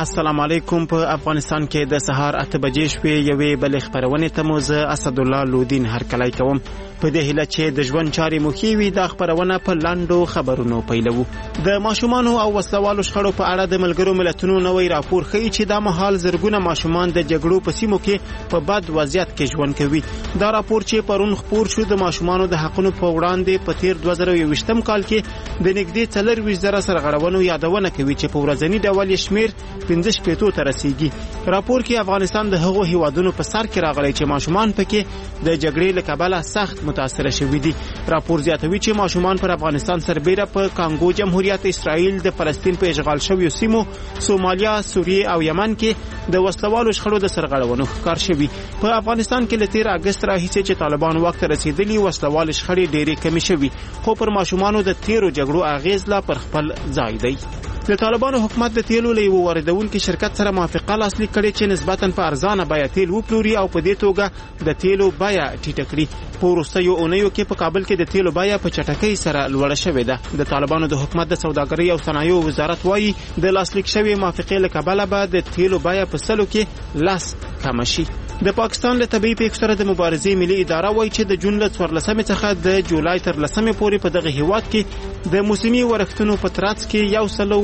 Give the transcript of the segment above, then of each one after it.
السلام علیکم. په افغانستان کې د سهار 8 بجې شوې یوې بلې خبرونې ته مو زه اسدالله لودین هرکلی کوم. په دې هیله چې د ژوند چارې مو ښې وي دا خبرونه په لاندو خبرونو پیلوو. د ماشومانو او وسلوالو شخړو په اړه د ملګرو ملتونو نوی راپور ښیي چې دا مهال زرګونه ماشومان د جګړو په سیمو کې په بد وضعیت کې ژوند کوي. دا راپور چې پرون خپور شو د ماشومانو د حقونو په وړاندې په تیر 2020 کال کې د نږدې 40,000 سرغړونو یادونه کوي چې په ورځني ډول شمیر 15 ته رسیږي. راپور کې افغانستان د هغو هیوادونو په سر کې راغلی چې ماشومان پکې د جګړې له کبله سخت متاثر شوي دي. راپور زیاتوي چې ماشومان پر افغانستان سربیره په کانګو جمهوریت، اسرائیل، د فلسطین په اشغال شویو سیمو، سومالیا، سوریه او یمن کې د وسلوالو شخړو د سرغړونو ښکار شوي. په افغانستان کې له 13 اگست راهیسې چې طالبان واک ته رسیدلي وسلوال شخړې ډېرې کمې شوي، خو پر ماشومانو د تیرو جګړو اغیز لا پر خپل ځای دی. د طالبانو حکومت د تیلو له یو واردونکو شرکت سره موافقه لاسلیک کړې چې نسبتاً په ارزانه بیه تیل وپلوري او په دې توګه د تیلو بیه ټیټه کړي. په وروستیو اونیو کې په کابل کې د تیلو بیه په چټکۍ سره لوړه شوې ده. د طالبانو د حکومت د سوداګرۍ او صنایعو وزارت وایي د لاسلیک شوې موافقې له کبله به د تیلو بیه په سلو کې لاس کم شي. د پاکستان له طبي پیښو سره د مبارزې ملي اداره وایي چې د جون له 14 څخه د جولای تر 10 پورې په دغه هیواد کې د موسمي ورښتونو په ترڅ کې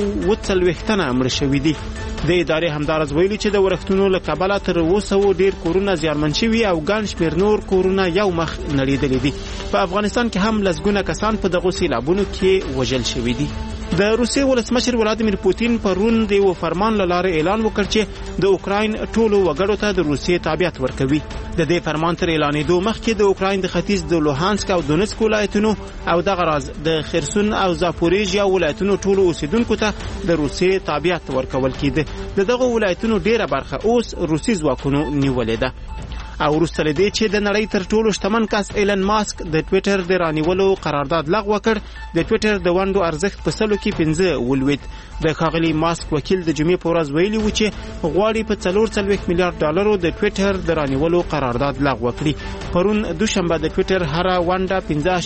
140 تنه مړه شوي دي. د ادارې همدارز ویلي چې د ورښتونو له کبله تر اوسه ډیر کورونه زیانمن شوي او ګڼ شمېر نور کورونه یو مخ نړېدلي دي. په افغانستان کې هم لسګونه کسان په دغو سیلابونو کې وژل شوي دي. د روسیې ولسمشر ولادیمیر پوتین پرون د یو فرمان له لارې اعلان وکړ چې د اوکراین ټولو وګړو ته د روسیې تابعیت ورکوي. د دې فرمان تر اعلانېدو مخکې د اوکراین د ختیځ د لوهانسک او دونیتسک ولایتونو او دغه راز د خرسون او زاپوریژیا ولایتونو ټولو اوسیدونکو ته د روسیې تابعیت ورکول کېده. د دغه ولایتونو ډیره برخه اوس روسي ځواکونو نیولې ده. او وروسته له دې چې د نړۍ تر ټولو شتمن کس ایلن ماسک د ټویټر د رانیولو قرارداد لغوه کړ، د ټویټر د ونډو ارزښت په سلو کې 15 ولوید. د ښاغلي ماسک وکیل د جمعې په ورځ ویلي و چې غواړي په 440 میلیارډ ډالرو د ټویټر د رانیولو قرارداد لغوه کړي. پرون دوشنبه د ټویټر هره ونډه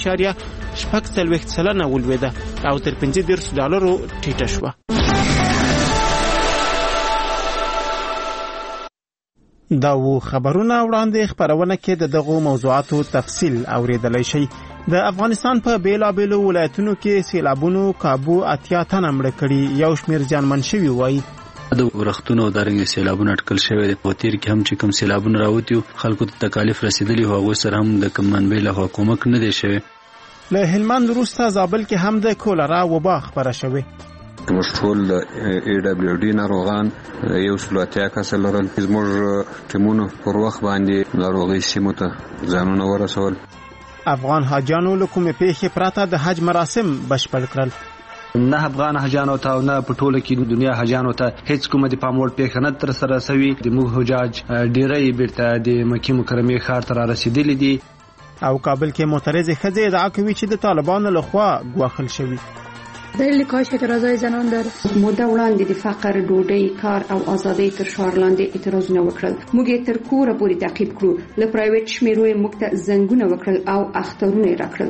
15.46 ولویده او تر 50 ډالرو ټیټه شوه. دا و خبرونه وړاندې خبرونه کې د دغو موضوعاتو تفصیل اوریدلای شي. د افغانستان په بیلابیلو ولایتونو کې سیلابونو کابو 80 تنه مړه کړي، یو شمېر زیانمن شوي وایي. د ورښتونو دارنګ سیلابونه اټکل شوی دی. په تیر کې هم چې کوم سیلابونه راوتی خلکو ته تکالیف رسیدلی او هغه سره هم د کوم منبع له حکومت نه دی شوی. له هلمند وروسته زابل کې هم د کولرا وبا خبره شوې. موږ ټول AWD ناروغان یو سلواتیا کس لرل. زموږ ټیمونو پر وخت باندې ناروغي سیمو ته ځانونه ورسول. افغان حاجانو له کومې پیښې پرته د حج مراسم بشپړ کړل. نه افغان حاجانو ته او نه په ټوله کې دنیا حاجانو ته هیڅ کومه د پام وړ پیښه نه تر سره شوې. د موږ حجاج ډیری بیرته د مکې مکرمې ښار ته را رسیدلي دي. او کابل کې معترض ښځې ادعا کوي چې د طالبانو لخوا ګواښل شوي. دلیل کاهش اعتراضای زنان در موده وړاندې د فقر، ډوډۍ، کار او ازادۍ تر شعار لاندې اعتراضونه وکړل. موږ یې تر کوره پورې تعقیب کړو. له پرایویټ شمیرو یې موږ ته زنګونه وکړل او اخترونه یې راکړل.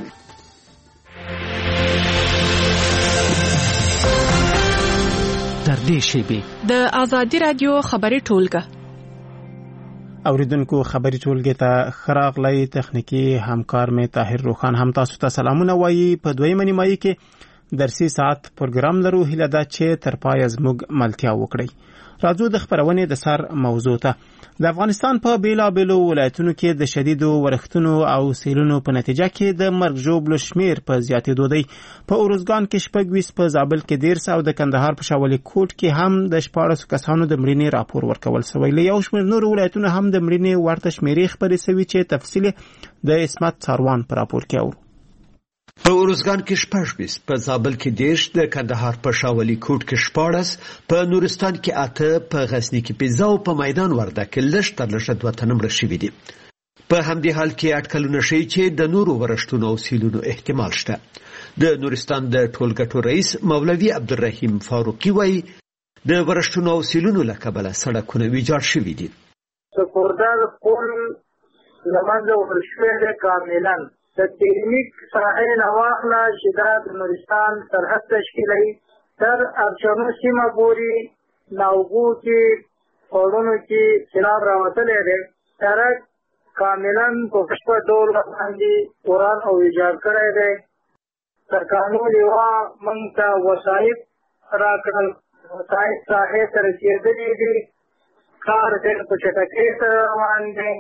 در دې شیبې د آزادي رادیو خبري ټولګه اوریدونکو خبري ټولګه ته خراغلی تخنیکی همکار می طاهر روخان هم تاسو ته سلامونه وایي. په دویمه نیمایي کې درسي ساعت پروګرام لرو. هیله ده چې تر پایه زموږ ملتیا وکړئ. راځو د خبرونې د سر موضوع ته. د افغانستان په بیلابیلو ولایتونو کې د شدیدو ورښتونو او سیلونو په نتیجه کې د مرګ ژوبلو شمیر په زیاتېدو دی. په اروزګان کې 26، په زابل کې 13 او د کندهار په شاولي کوټ کې هم د 14 کسانو د مړینې راپور ورکول شوی. له یو شمېر نور ولایتونو هم د مړینې ورته شمیرې خبرې شوي چې تفصیل د اسمت څاروان په راپور کې اورو. په اروزګان کې 26، په زابل کې 10، د کندهار په شاولي کوټ کې 14، په نورستان کې 8، په غزنی کې 15 او په میدان ورده کې لږ تر لږه 2 تنه مړه شوي دي. په همدې حال کې اټکلونه ښیي چې د نورو ورښتونو او سیلونو احتمال شته. د نورستان د ټولګټو رئیس مولوي عبدالرحیم فاروقي وایي د ورښتونو او سیلونو له کبله سړکونه ویجاړ شوي دي. سپوردار پل لمنځه وړل شوی دی کاملا. د تکنیک ساحل نواخله چې دا د نورستان سرحد تشکیلوي تر ارچنو سیمه پورې ناوګو کې پړونو کې سیلاب راوتلی دی سړک کاملا په بشپړ ډول باندې وران او ویجاړ کړی دی. سرکارونو لوا موږ ته وسایط راکړل، وسایط ساحې ته رسېدلي دي، کار ډېر په چټکۍ سره روان دی.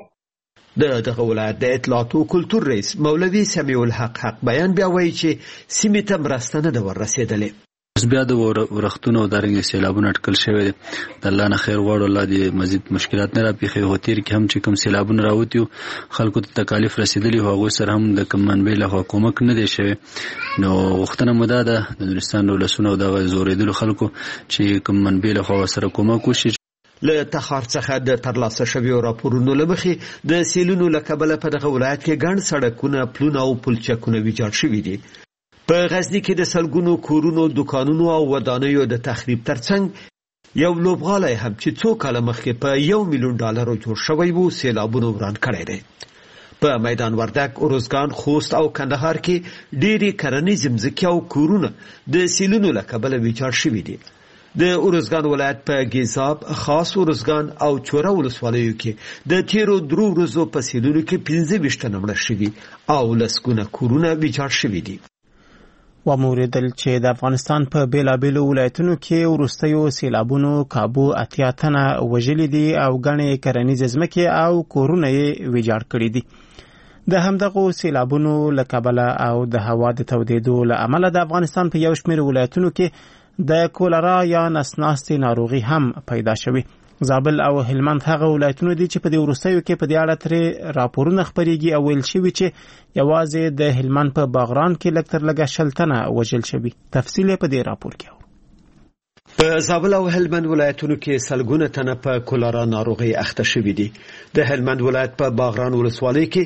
دغه ولایت د اطلاعات او کلتور رئیس مولوي سمیع الحق حق بیان بیا وایي چې سیمې ته مرسته نه ده ورسېدلې. اوس بیا د ورښتونو او دارنګې سیلابونه اټکل شوی دی. د الله نه خیر غواړو، الله دې مزید مشکلات نه راپېښوي. خو تېر کې هم چې کوم سیلابونه راوتي وو خلکو ته تکالیف رسېدلي وو، هغوی سره هم د کوم منبع لخوا کومک نه دی شوی. نو غوښتنه مو دا ده د نورستان د ولسونو او دغه زورېدلو خلکو چې کوم منبع لخوا ورسره کومک وشي. له تخار څخه د ترلاسه شویو راپورونو له مخې د سیلونو له کبله په دغه ولایت کې ګڼ سړکونه، پلونه او پلچکونه ویجاړ شوي دي. په غزني کې د سلګونو کورونو، دکانونو او ودانیو د تخریب ترڅنګ یو لوبغالی هم چې څو کاله مخکې په $1 ملیون جوړ شوی وو سیلابونو وران کړی دی. په میدان وردک، ارزګان، خوست او کندهار کې ډېرې کرنیزې مځکې او کورونه د سیلونو له کبله ویجاړ شوي دي. د ارزګان ولایت په ګیزاب، خاص ارزګان او چوره ولسوالیو کې د تیرو 3 ورځو په سیلونو کې 25 تنه مړه شوي او لسګونه کورونه ویجاړ شوي دي. وموریدل چې د افغانستان په بیلابیلو ولایتونو کې وروستیو سیلابونو کابو 80 تنه وژلي دي او ګڼې کرنیزې ځمکې او کورونه یې ویجاړ کړي دي. د همدغو سیلابونو له کبله او د هوا د تودېدو له امله د افغانستان په یو شمېر ولایتونو کې د کولرا یا نسناستې ناروغي هم پیدا شوي. زابل او هلمند هغه ولایتونه دي چې په دې وروستیو کې په دې اړه ترې راپورونه خپرېږي او ویل شوي چې یوازې د هلمند په باغران کې لږ تر لږه 60 تنه وژل شوي. تفصیل یې په دې راپور کې. په زابل او هلمند ولایتونو کې سلګونه تنه په کولرا ناروغي اخته شوي دي. د هلمند ولایت په باغران ولسوالۍ کې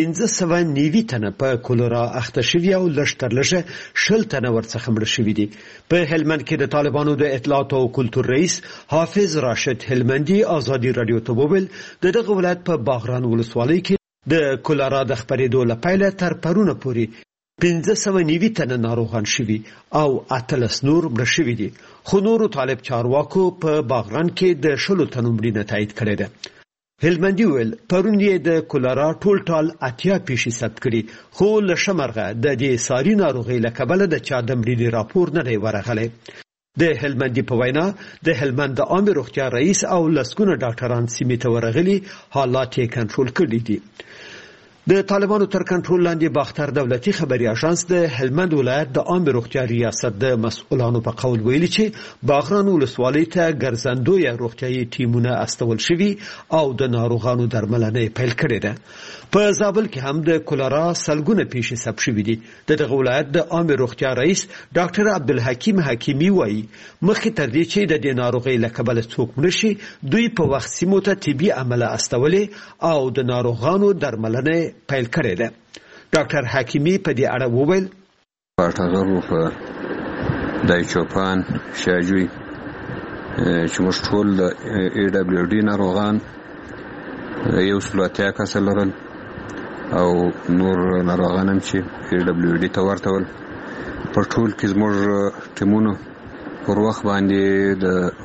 590 تنه په کولرا اخته شوي او لږ تر لږه 60 تنه ورڅخه مړه شوي دي. په هلمند کې د طالبانو د اطلاعات او کلتور رئیس حافظ راشد هلمندي ازادي رادیو ته وویل دغه ولایت په باغران ولسوالۍ کې د کولرا د خپرېدو له پیله تر پرونه پورې 590 تنه ناروغان شوي او 18 نور مړه شوي دي. خو نورو طالب چارواکو په باغران کې د 100 تنو مړینه تایید کړې ده. هلمندي ویل پرون یې د کولرا ټول 80 پیښې ثبت کړي، خو له شمرغه د دې ساري ناروغۍ له کبله د چا د مړینې راپور نه دی ورغلی. د هلمندي په وینا د هلمند د عامه روغتیا رئیس او لسګونه ډاکټران سیمې ته ورغلي، حالات یې کنټرول کړي دي. د طالبانو تر کنټرول لاندې باختر دولتي خبري اژانس د هلمند ولایت د عامه روغتیا ریاست د مسؤلانو په قول ویلي چې باغران ولسوالۍ ته ګرځندوی روغتیايي ټیمونه استول شوي او د ناروغانو درملنه پیل کړې ده. په زابل کې هم د کولرا سلګونه پیښې ثبت شوي دي. دغه ولایت د عامه روغتیا رئیس ډاکټر عبدالحکیم حکیمی وایي مخکې تر دې چې د دې ناروغۍ له کبله څوک مړه شي دوی په وخت سیمو ته طبي عمله استولې او د ناروغانو درملنه پیل کړې ده. ډاکټر حکیمی په دې اړه وویل پټغرو په دای چوپان شاجوی چې موږ ټول د AWD ناروغان یو سلواتیا کس لرل او نور ناروغان هم چې AWD ته ورته ول. په ټول کې زموږ ټیمونو پر وخت باندې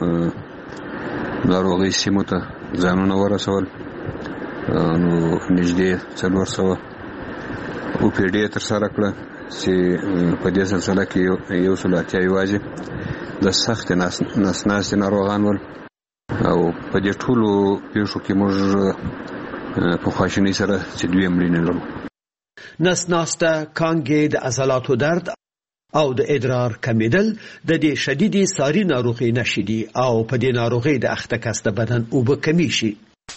د ناروغۍ سیمو ته ځانونه ورسول. نو نږدې 400 OPD ترسره کړه چې په دې سلسله کې یو سلواتیا یوازې د سخت نسناستې ناروغان ول او په دې ټولو پیښو کې موږ په خواشینۍ سره چې دوی مړینې لرو. نسناسته، کانګې، د عضلاتو درد او د ادرار کمیدل د دې شدیدې ساري ناروغۍ نښې دي او په دې ناروغۍ د اخته کس د بدن اوبه کمی شي.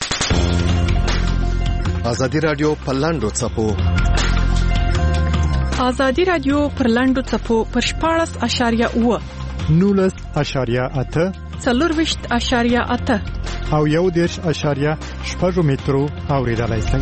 ازادي رادیو په لاندو څپو ازادي رادیو پر لاندو څپو پر 14.8 19.8 4.8 او 1.6 مترو اوریدلای شئ.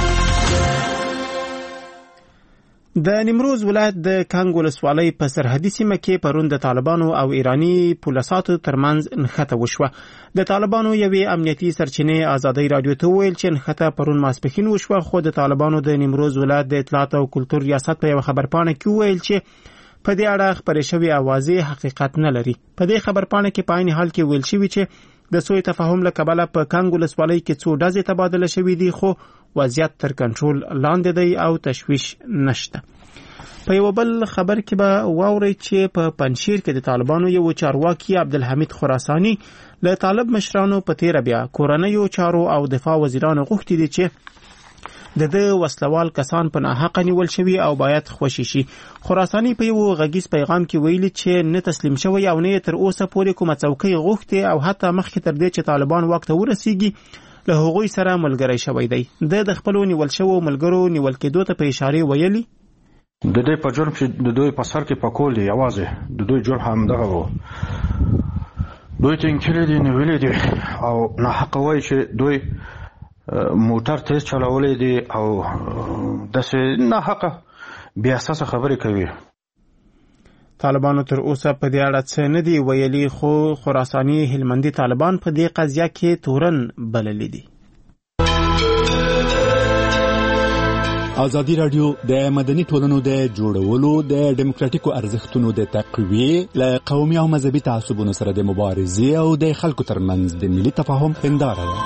د نیمروز ولایت د کانګ ولسوالۍ په سرحدي سیمه کې پرون د طالبانو او ایرانی پولیساتو ترمنځ نښته وشوه. د طالبانو یوې امنیتي سرچینې ازادي رادیو ته ویل چې نښته پرون ماسپښین وشوه، خو د طالبانو د نیمروز ولایت د اطلاعات او کلتور ریاست په یو خبرپاڼه کې ویل چې په دې اړه خبرې شوې اوازې حقیقت نه لري. په دې خبرپاڼه کې په عین حال کې ویل شوی چې د سوء تفاهم له کبله په کانګ ولسوالۍ کې څو ډزې تبادله شوې دي، خو وضعیت تر کنټرول لاندې دی او تشویش نشته. په یو بل خبر کې به واورئ چې په پنشیر کې د طالبانو یو چارواکي عبدالحمید خراساني له طالب مشرانو په تیر بیا کورنیو چارو او دفاع وزیرانو غوښتي دي چې د وسلوال کسان په ناحقه نیول شوي او باید خوشي شي. خراساني په یو غږیز پیغام کې ویلي چې نه تسلیم شوی او نه تر اوسه پورې کومه څوکۍ غوښتي او حتی مخکې تر دې چې طالبان واک ته ورسیږي له هغوی سره ملګری شوی دی. د خپل نیول شوو ملګرو نیول کېدو ته په اشاره ویلي د دې په جرم چې د دوی په سر کې پکول دی یوازې د دوی جرم هم دغه وو. دوی تنکلي دي نیولې دي او ناحقه وایي چې دوی موټر تیز چلولې دي او داسې ناحقه بې اساسه خبرې کوي. طالبانو تر اوسه په دې اړه څه نه دي ویلي، خو خراساني هلمندي طالبان په دې قضیه کې تورن بللي دي. ازادي رادیو د مدني ټولنو د جوړولو د ډیموکراتیکو ارزښتونو د تقویې له قومي او مذهبي تعصبونو سره د مبارزې او د خلکو ترمنځ د ملي تفاهم هنداره ده.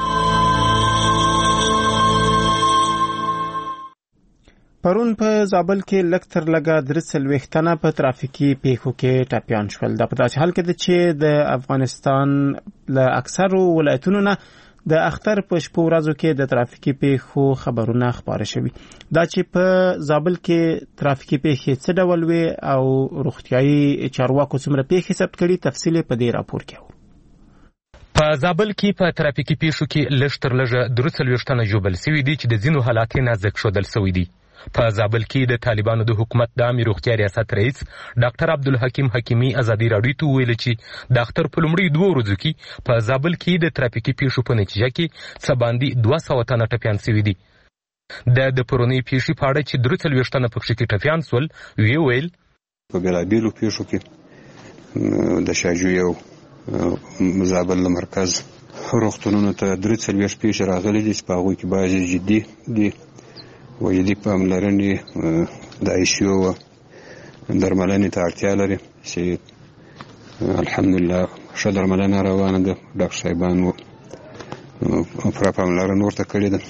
پرون په زابل کې لږ تر لږه 43 تنه په ترافیکي پیښو کې ټپیان شول. دا په داسې حال کې ده چې د افغانستان له اکثرو ولایتونو نه د اختر په شپو ورځو کې د ترافیکي پیښو خبرونه خبره شوي. دا چې په زابل کې ترافیکي پیښې څه ډول وي او روغتیايي چارواکو څومره پیښې ثبت کړي، تفصیل په دې راپور کې. په زابل کې په ترافیکي پیښو کې لږ تر لږه 43 تنه ژوبل شوي دي چې د ځینو حالات نازک ښودل شوي دي. په زابل کې د طالبانو د حکومت د عامه روغتیا ریاست رئیس ډاکټر عبدالحکیم حکیمی ازادي راډیو ته ویل چې د اختر په لومړي 2 ورځو کې په زابل کې د ترافیکي پیښو په نتیجه کې څه باندې 200 تنه ټپیان شوي دي. د پرونی پیښې په اړه چې 43 تنه پکې کې ټپیان شول ویل په بېلابېلو پیښو کې د شاجوی او زابل مرکز روغتونونو ته 43 پیښې راغلي دي چې په هغوی کې بعضې جدي دي وجدي پاملرنې د ICU درملنې ته اړتیا لري چې الحمدلله ښه درملنه روانه ده. ډاکټر صاحبانو پوره پاملرنه ورته کړې ده.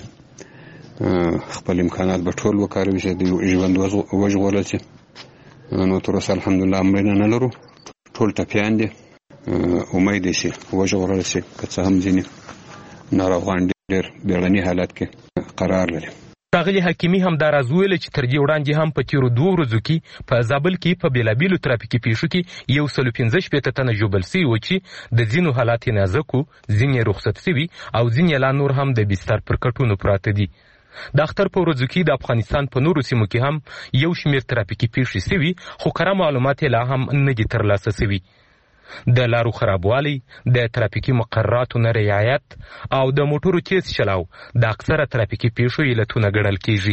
خپل امکانات به ټول وکاروي چې د ژوند وژغورل شي. نو تر اوسه الحمدلله امرونه نه لرو، ټول ټپیان دي. امید دی چې وژغورل شي، که څه هم ځینې ناروغان ډېر بیړني حالت کې قرار لري. ښاغلي حکیمي همدا راز ویل چې تر دې وړاندې هم په تیرو 2 ورځو کې په زابل کې په بېلابېلو ترافیکي پیښو کې 115 تنه ژوبل شوي وو چې د ځینو حالات یې نازک وو، ځینې رخصت شوي او ځینې لا نور هم د بستر پر کټونو پراته دي. د اختر په ورځو کې د افغانستان په نورو سیمو کې هم یو شمېر ترافیکي پیښې شوي، خو کره معلومات یې لا هم نه دي ترلاسه شوي. د لارو خرابوالی، د ترافیکي مقرراتو نه رعایت او د موټرو تیز چلاو د اکثره ترافیکي پیښو علتونه ګڼل کیږي.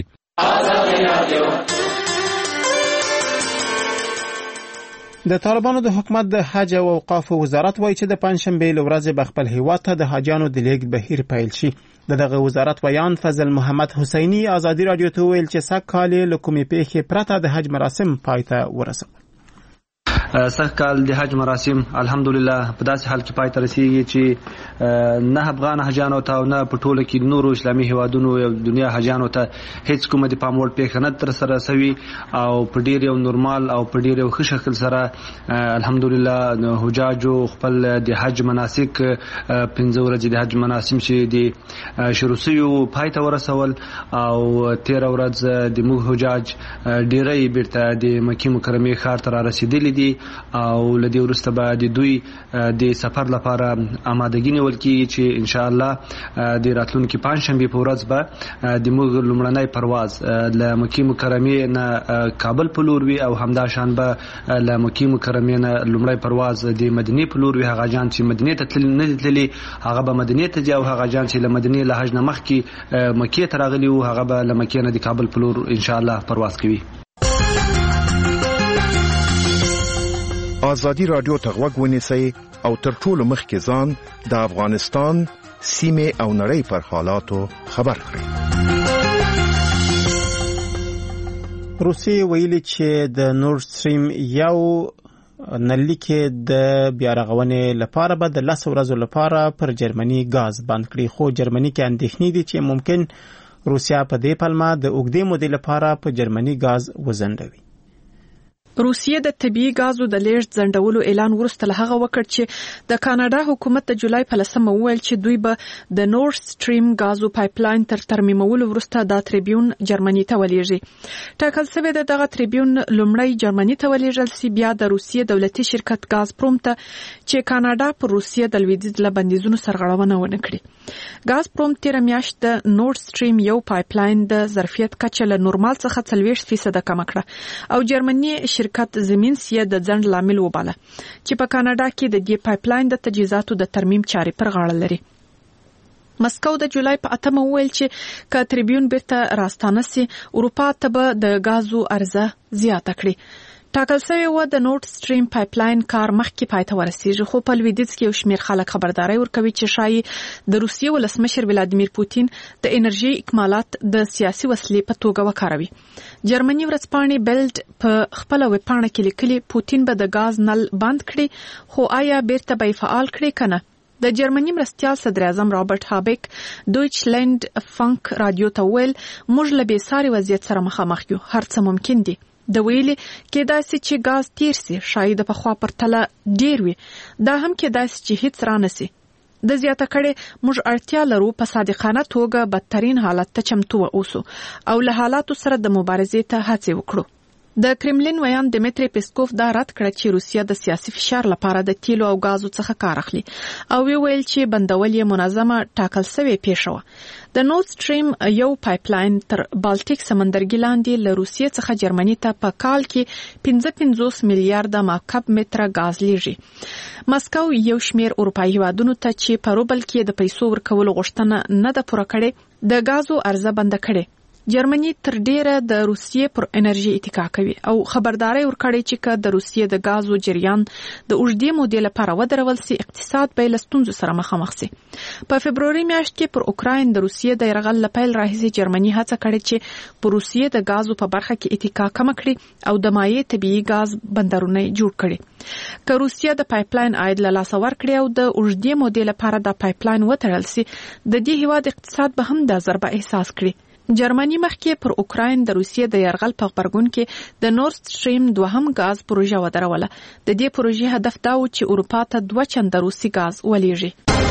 د طالبانو د حکومت د حج او اوقاف وزارت وایي چې د پنځشنبې له ورځې به خپل هیواد ته د حاجیانو د لیږد بهیر پیل شي. دغه وزارت ویان فضل محمد حسینی ازادي راډیو ته ویل چې سږ کال له کومې پیښې پرته د حج مراسم پای ته ورسول. سږ کال د حج مراسم الحمدلله په داسې حال کې پای ته رسیږي چې نه افغان حاجیانو ته او نه په ټوله کې نورو اسلامي هیوادونو او دنیا حاجیانو ته هیڅ کومه د پام وړ پیښه نه ترسره شوې او په ډېر یو نورمال او په ډېر یو ښه شکل سره الحمدلله حجاجو خپل د حج مناسک 15 ورځې د حج مناسم چې د شروع شوي پای ته ورسول او 13 ورځ د موږ حجاج ډېری بیرته د مکې مکرمې ښار ته را رسېدلي دي او لدی ورسته به د دوی د سفر لپاره آمادګي نیول کیږي چې ان شاء الله د راتلونکي پنځشنبه په ورځ به د موږ لومړنی پرواز له مکې مکرمې نه کابل په لور وي او همدا شان به له مکې مکرمې نه لومړی پرواز د مدینې په لور وي. هغه جان چې مدینې ته نه تللی هغه به مدینې ته ځي او هغه جان چې له مدینې له حج نه مخکې مکې ته راغلی وو هغه به له مکې نه د کابل په لور ان شاء الله پرواز کوي. ازادي راډیو ته غوږ ونیسئ او تر ټولو مخکې ځان د افغانستان سیمه او نړۍ پر حالاتو خبر کړئ. روسیې ویلي چې د نورد سټریم یو نلۍ کې د بیارغونې لپاره به د 10 ورځو لپاره پر جرمني غاز بند کړي، خو جرمني کې اندېښنې دي چې ممکن روسیا په دې پلمه د اوږدې مودې لپاره په جرمني غاز وزندوي. روسیې د طبيعي غازو د لیږد ځنډولو اعلان وروسته له هغه وکړ چې د کاناډا حکومت د جولای په 10 وویل چې دوی به د نورد سټریم غازو پایپلاین تر ترمیمولو وروسته د تریبیون جرمني ته ولېږي. ټاکل شوی د دغه تریبیون لومړی جرمني ته ولېږل سي، بیا د روسیې دولتي شرکت غاز پروم ته چې کاناډا پر روسیې د لویدیځ له بندیزونو سرغړونه ونه کړي. غاز پروم تیر میاشت د نورد سټریم یو پایپلاین د ظرفیت کچه له نورمال څخه 40% کم کړه او جرمني شرکت زمینس یې د ځنډ لامل وباله چې په کاناډا کې د دې پایپلاین د تجهیزاتو د ترمیم چارې پر غاړه لري. مسکو د جولای په 8 وویل چې که تریبیون بیرته راستانه سي اروپا ته به د غازو عرضه زیاته کړي. ټاکل شوی و د نورد سټریم پایپلاین کار مخکې پای ته ورسیږي، خو په لویدیځ کې یو شمېر خلک خبرداري ورکوي چې شایي د روسیې ولسمشر ولادیمیر پوتین د انرژي اکمالات د سیاسي وسیلې په توګه وکاروي. جرمني ورځپاڼې بیلډ په خپل ویبپاڼه کې لیکلي پوتین به د غاز نل بند کړي، خو آیا بیرته به فعال کړي کنه؟ د جرمني مرستیال صدر اعظم رابرټ هابیک دویچلند فانک رادیو ته ویل موږ له بېساري وضعیت سره مخامخ یو، هر څه ممکن دي. د ویلي کېدای سي چې غاز تیر سي، شاید په خوا پرتله ډیر وي، دا هم کېدای سي چې هیڅ رانه سي. د زیاته کړي موږ اړتیا لرو په صادقانه توګه بدترین حالت ته چمتو اوسو او له حالاتو سره د مبارزې ته هڅه وکړو. د کرملین ویان دمیتری پیسکوف دا رد کړ چې روسیا د سیاسي فشار لپاره د تیلو او غازو څخه کار اخلي او ویل چې بندول یې منظمه ټاکل شوی پیښه و. د نورد سټریم یو پایپلاین تر بالټیک سمندرګي لاندې له روسیې څخه جرمني ته په کال کې 55 میلیارډ مکعب متره غاز لیږي. مسکو یو شمېر اروپایي هیوادونو ته چې په روبل کې د پیسو ورکولو غوښتنه نه ده پوره کړې د غازو عرضه بند کړي. جرمني تر ډیره د روسیې پر انرژي اتکا کوي او خبرداري ورکړي چې که د روسیې د غازو جریان د اوږدې مودې لپاره ودرول سي اقتصاد به له ستونزو سره مخامخ سي. په فبروري میاشت کې پر اوکراین د روسیې د یرغل لپاره راهیسي جرمني هڅه کړې چې پر روسیې د غازو په برخه کې اتکا کم کړي او د مایع طبيعي غاز بندرونه جوړ کړي. که روسیې د پایپلاین عاید له لاسه ورکړي او د اوږدې مودې لپاره د پایپلاین وتړل سي د دې هیواد اقتصاد به هم د ضربه احساس کړي. جرمني مخکې پر اوکراین د روسیې د یرغل په غبرګون کې د نورد سټریم دوهم غاز پروژه ودروله. د دې پروژې هدف دا و چې اروپا ته 2 چنده روسي غاز ولېږي.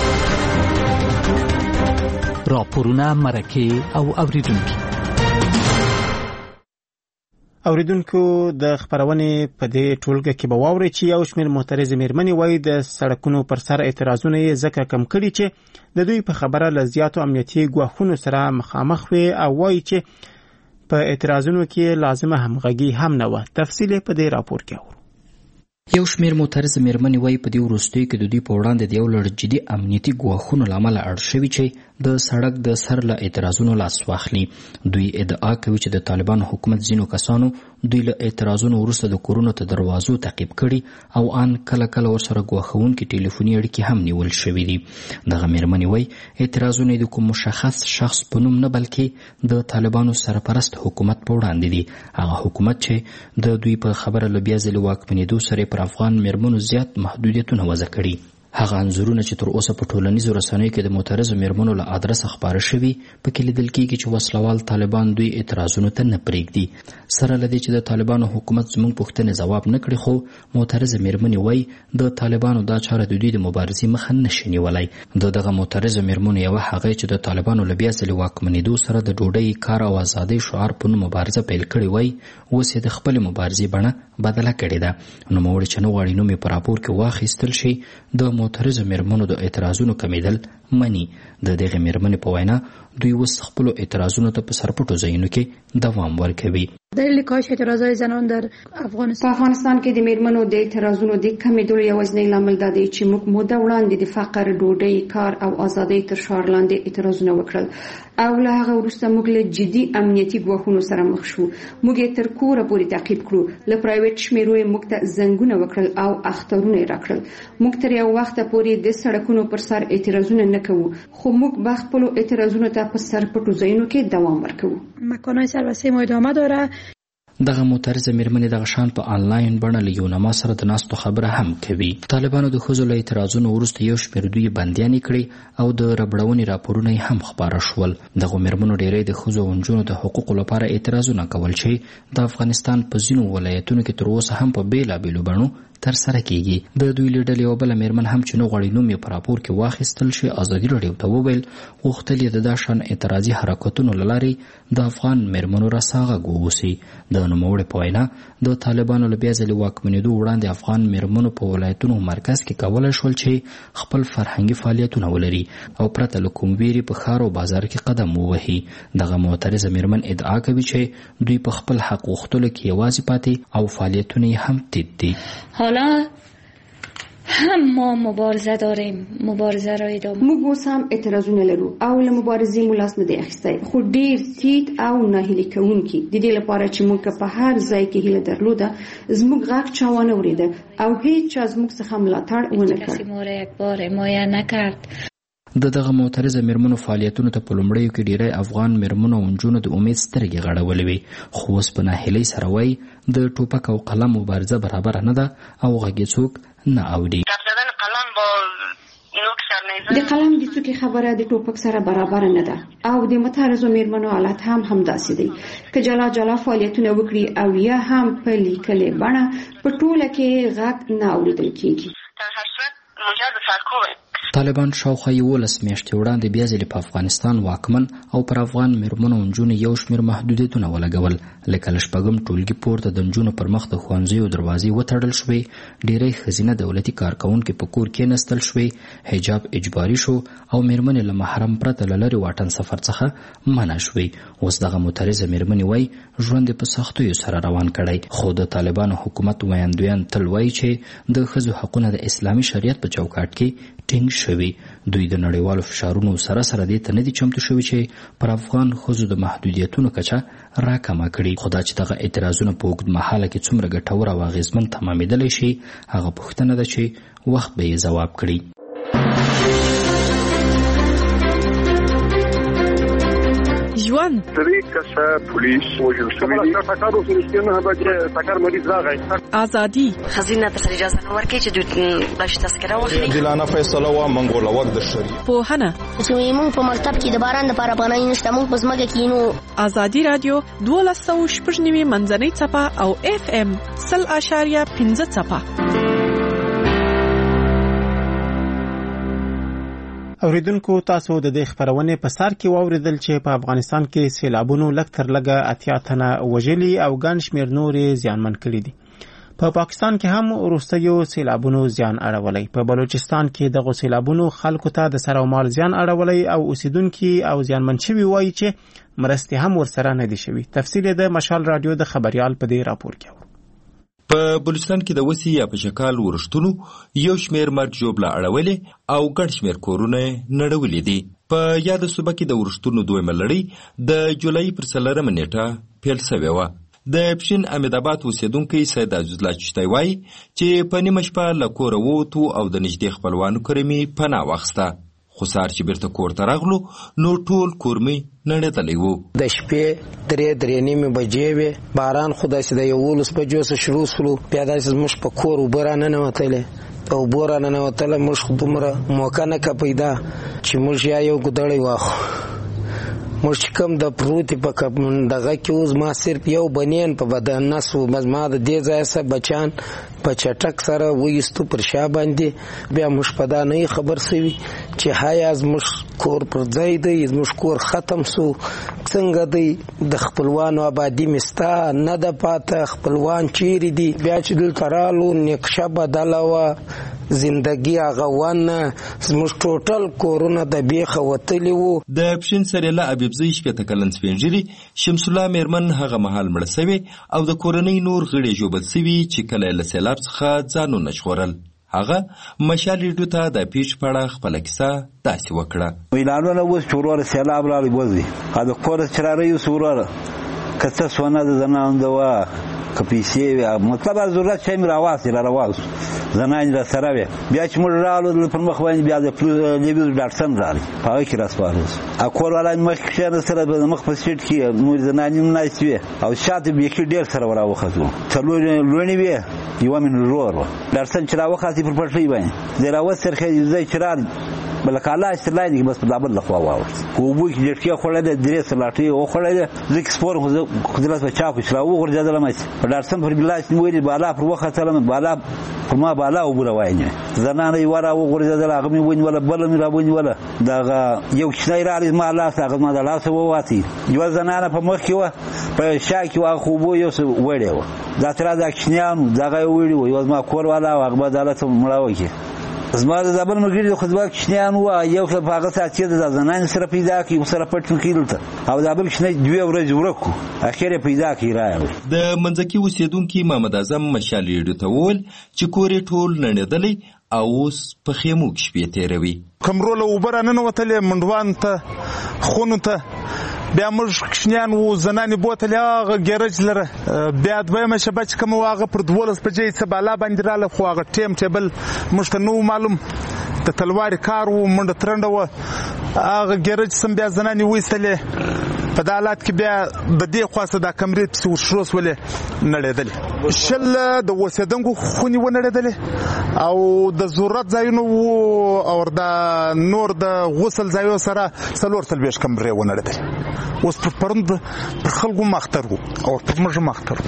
راپورونه مرکه او اوریدونکو د خبرونې په دې ټولګه کې به واوري چې یو شمېر معترض میرمنې وایي د سړکونو پر سر اعتراضونه یې ځکه کم کړي چې د دوی په خبره له زیاتو امنیتي ګواښونو سره مخامخ وي او وایي چې په اعتراضونو کې لازمه همغږي هم نه وه. تفصیل په دې راپور کې اورو. یو شمېر معترض میرمنې وایي په دې وروستیو کې د دوی په وړاندې د یو لړ جدي امنیتي ګواښونو له امله اړ شوي چې د سړک د سر له اعتراضونو لاس واخلي. دوی ادعا کوي چې د طالبانو حکومت ځینو کسانو دوی له اعتراضونو وروسته د کورونو ته دروازو تعقیب کړي او ان کله کله ورسره ګواښونکي ټلیفوني اړیکې هم نیول شوي دي. دغه میرمنې وایي اعتراضونه د کوم مشخص شخص په نوم نه بلکې د طالبانو سرپرست حکومت په وړاندې دي، هغه حکومت چې د دوی په خبره له بیا ځلې واکمنېدو سره پر افغان میرمنو زیات محدودیتونه وضع کړي. هغه انځورونه چې تر اوسه په ټولنیزو رسنیو کې د معترضو میرمنو له ادرسه خپاره شوي پکې لیدل کېږي چې وسلوال طالبان دوی اعتراضونو ته نه پرېږدي. سره له دې چې د طالبانو حکومت زموږ پوښتنې ځواب نه کړي، خو معترضه میرمنې وایي د طالبانو دا چاره د دوی د مبارزې مخه نشي نیولی. د دغه معترضو میرمنو یوه هغه چې د طالبانو له بیا ځلې واکمنېدو سره د ډوډۍ کار او ازادۍ شعار په نوم مبارزه پیل کړې وایي اوس یې د خپلې مبارزې بڼه بدله کړې ده. نوموړې چې نه غواړي نوم یې په راپور کې واخیستل شي د معترضو میرمنو د اعتراضونو کمیدل مني. د دغه میرمنې په وینا دوی اوس خپلو اعتراضونو ته په سرپټو ځایونو کې دوام ورکوي. دلیل کاهش اعتراضهای زنان در افغانستان. په افغانستان کې د میرمنو د اعتراضونو د کمیدلو یوازینی لامل دا دی چې موږ موده وړاندې د فقر، ډوډۍ، کار او ازادۍ تر شعار لاندې اعتراضونه وکړل او له هغه وروسته موږ له جدي امنیتي ګواښونو سره مخ شو. موږ یې تر کوره پورې تعقیب کړو، له پرایویټ شمیرو یې موږ ته زنګونه وکړل او اخترونه یې راکړل. موږ تر یو وخته پورې د سړکونو پر سر اعتراضونه نه کوو، خو موږ به خپلو اعتراضونو ته په سرپټو ځایونو کې دوام ورکوو. مکانهای سربسته ما ادامه داره. دغه معترضه میرمنې دغه شان په آنلاین بڼه له یونما سره د ناستو خبره هم کوي. طالبانو د ښځو له اعتراضونو وروسته یو شمېر دوی بندیانې کړي او د ربړونې راپورونه یې هم خپاره شول. دغو میرمنو ډیری د ښځو او نجونو د حقوقو لپاره اعتراضونه کول چې د افغانستان په ځینو ولایتونو کې تر اوسه هم په بیلابیلو بڼو ترسره کیږي. د دوی له ډلې یوه بله میرمن هم چې نه غواړي نوم یې په راپور کې واخیستل شي ازادي راډیو ته وویل غوښتل یې د دا شان اعتراضي حرکتونو له لارې د افغان میرمنو راسا غږ ووسي. د نوموړې په وینا د طالبانو له بیا ځلې واکمنېدو وړاندې افغان میرمنو په ولایتونو مرکز کې کولی شول چې خپل فرهنګي فعالیتونه ولري او پرته له کوم ویرې په ښار او بازار کې قدم ووهي. دغه معترضه میرمن ادعا کوي چې دوی په خپل حق غوښتلو کې یوازې پاتې او فعالیتونه یې هم تیت دي. حالا هم ما مبارزه داریم، مبارزه را ادامه. موږ اوس هم اعتراضونه لرو او له مبارزې مو لاس نه دی اخیستی، خو ډیر تیت او ناهیلي کوونکي. د دې لپاره چې موږ په هر ځای کې هیله درلوده زموږ غږ چا ونه اورېده او هیڅ چا زموږ څخه ملاتړ ونه کړ. کسی ما را یک بار حمایت نکرد. د دغه معترضه میرمنو فعالیتونو ته په لومړیو کې ډیری افغان میرمنو او نجونو د امید سترګې غړولې وې، خو اوس په ناهیلۍ سره وایي د ټوپک او قلم مبارزه برابره نه ده او غږ یې څوک نه اوري. د قلم د څوکې خبره د ټوپک سره برابر نه ده او د متعرضو میرمنو حالت هم همداسې دی. که جلا جلا فعالیتونه وکړي او یا هم په لیکلې بڼه په ټوله کې غږ نه اورېدل کېږي. طالبان شاوخوا 11 میاشتې وړاندې بیا ځلې په افغانستان واکمن او پر افغان میرمنو او نجونو یو شمېر محدودیتونه ولګول. لکه له شپږم ټولګي پورته د نجونو پر مخ د ښوونځیو دروازې وتړل شوې، ډیری ښځینه دولتي کارکوونکي په کور کېنستل شوې، حجاب اجباري شو او میرمنې له محرم پرته له لرې واټن سفر څخه منع شوې. اوس دغه معترضه میرمنې وایي ژوند په سختیو سره روان کړی، خو د طالبانو حکومت ویاندویان تل وایي چې د ښځو حقونه د اسلامي شریعت په چوکاټ کې ټینګ شوي. دوی د نړیوالو فشارونو سره سره دې ته نه دي چمتو شوي چې پر افغان ښځو د محدودیتونو کچه راکمه کړي. خو دا چې دغه اعتراضونه په اوږد مهاله کې څومره ګټور او اغېزمن تمامېدلی شي هغه پوښتنه ده چې وخت به یې ځواب کړي. ژوند پولیس وژل شوي دي. ازادي خزینه ته اجازه نه ورکړي چې دوی بلش تذکره واخلي. عادلانه فیصله و منګول وخت د شریعت. پوهنه چې موږ په مکتب کې د باران لپاره پناه نشته، موږ په ځمکه کې نو. ازادي رادیو 12.9 منځنۍ څپه او FM 0.5 څپه. اوریدونکو تاسو د دې خبرونه په سر کې واوریدل چې په افغانستان کې سیلابونو لږ تر لږه 80 تنه وژلي او ګڼ شمېر نورې زیانمن کړي دي. په پاکستان کې هم وروستیو سیلابونو زیان اړولی. په بلوچستان کې دغه سیلابونو خلکو ته د سر او مال زیان اړولی او اوسیدونکي او زیانمن شوي وایي چې مرستې هم ورسره نه دي شوي. تفصیل د مشال رادیو د خبريال په دې راپور کې. په بلوچستان کې د وسی یا په شکال ورشتونو یو شمیر مرګ جوړه اړولې او ګڼ شمیر کورونه نړولې دي. په یاد صوبه کې د ورشتونو دویمه لړۍ د جولای پر 4 نیټه پیل شوې و. د پښین احمدآباد اوسیدونکو سید عزیزالله چشتای وایي چې په نیمه شپه له کوره ووتو او د نږدې خپلوانو کره مې پناه واخیسته. خو سهار چې بیرته کور ته راغلو نو ټول کور مې نړېدلی و. د شپې 3:30 بجې وې، باران خو داسې د 11 بجو څخه شروع شو. بیا داسې زموږ په کور اوبه راننوتلې او اوبه راننوتله. موږ خو دومره موقع نه که پیدا چې موږ یا یو ګودړی واخو. موږ چې کوم د پروتې په دغه کې اوس ما صرف یو بنین په بدن نسو، بس ما د دې ځای سره بچان په چټک سره وایستو پر شا باندې. بیا موږ په دا نه خبر سوي چې هایا زموږ کور پر ځای دی، زموږ کور ختم سو. څنګه دی د خپلوانو آبادي مستا نه د پاته، خپلوان چیرې دي؟ بیا چې دلته رالو نقشه بدله وه، زندگی هغه ونه، زموږ ټوټل کورونه د بیخه وتلي وو. د پښین سریله ابيبزي شپته کلن سپینجری شمس الله میرمن هغه مهال مړ شوی او د کورنۍ نور غړي جوبل شوی چې کله له سیلاب څخه ځانونه شورل. هغه مشالې ډوته د پیښ پړه خپل کیسه داسې وکړه. ویلانونه وس چورور سیلاب راغلی وځي هغه کور چراره یو سورور کته سونه د زنان دوا کپیسي مطلب ضرورت چې مې راواسي زنانې را سره وې. بیا چې موږ راغلو پر مخ باندې بیا د لیویز ډاکټرسن راغی په هغه کې راسپارل او کور والا مخ کې سره د مخ په سیټ کې نور زنانې ناست وې او شاته بیخي ډېر سره راوخته څلور لونې وې یو من رور ډاکټرسن چې راوخته پر پټلۍ باندې د راوځ سرخې ځای چې را بل کاله استلای بس په دابل لخوا واور کوبو کې لټکي خوړل د درې سلاټي او خوړل زک سپور خو دلته بچا کو شلا و ورجادل مې په ډاکټرسن پر بلاس نیولې بالا پر وخت سره بالا پر ما بالا او بوله وایي زنانه یې ورا و ورجادل هغه مې وین ولا بل مې را وین ولا دا یو شنای را ما لا هغه ما لا سو واتي یو زنانه په مخ کې و په شاکي وا خو بو یو وړي و دا تر دا کښنیانو دا وړي و یو ما کور والا هغه عدالت مړاوي کې زما د زبر مګری خو ځوا کښنیان و یو په هغه ساتي د زنان سره پیدا کی سره پټ کیلته او دا بل کښنی دوی ورځ ورکو اخیره پیدا کی راغی. د منځکی اوسیدونکو محمد اعظم مشالې ته ول چې کورې ټول نړیدلې او اوس په خیمو کې شپې تیروي. کمرول وبره نن وتلې منډوان ته خونو ته بیا موږ کښنیان و زنانې بوتلې هغه ګیرج لره بیا دویمه شپه چې کوم واغه پر 12 بجې څه بالا باندې راله خو هغه ټیم ټیبل موږ ته نو معلوم د تلواري کار و منډه ترنده و هغه ګیرج سم بیا زنانې وېستلې په د حالات کې بیا د دې خاصه د کمرې په وشروس ولې نړېدلې شل د وسیدنګو خونی و نړېدلې او د ضرورت ځایونو او د نور د غسل ځایو سره څلور تلبیش کمرې و نړېدلې. اوس پر پرند پر خلکو مختر او پر موږ مختر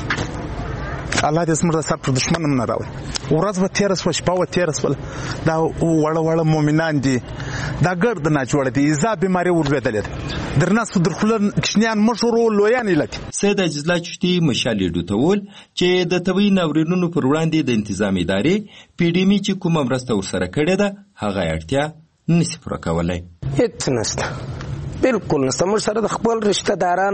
الله دې زموږ سره پر دشمن نه راوي. ورځ به تیر سو شپه و تیر سو دا وړه مؤمنان دي دا ګرد نه جوړ دي ایزا بیماری ورغدلې درناس درخلن کښنیان مشورو لویان لته. سید اجزلا چشتي مشالې دوتول چې د طبي ناورینونو پر وړاندې د تنظیم ادارې پی ډی می چې کوم مرسته ورسره کړې ده هغه اړتیا نشي پوره کولای. هیڅ نشته بالکل نشته. موږ سره د خپل رشتہ داران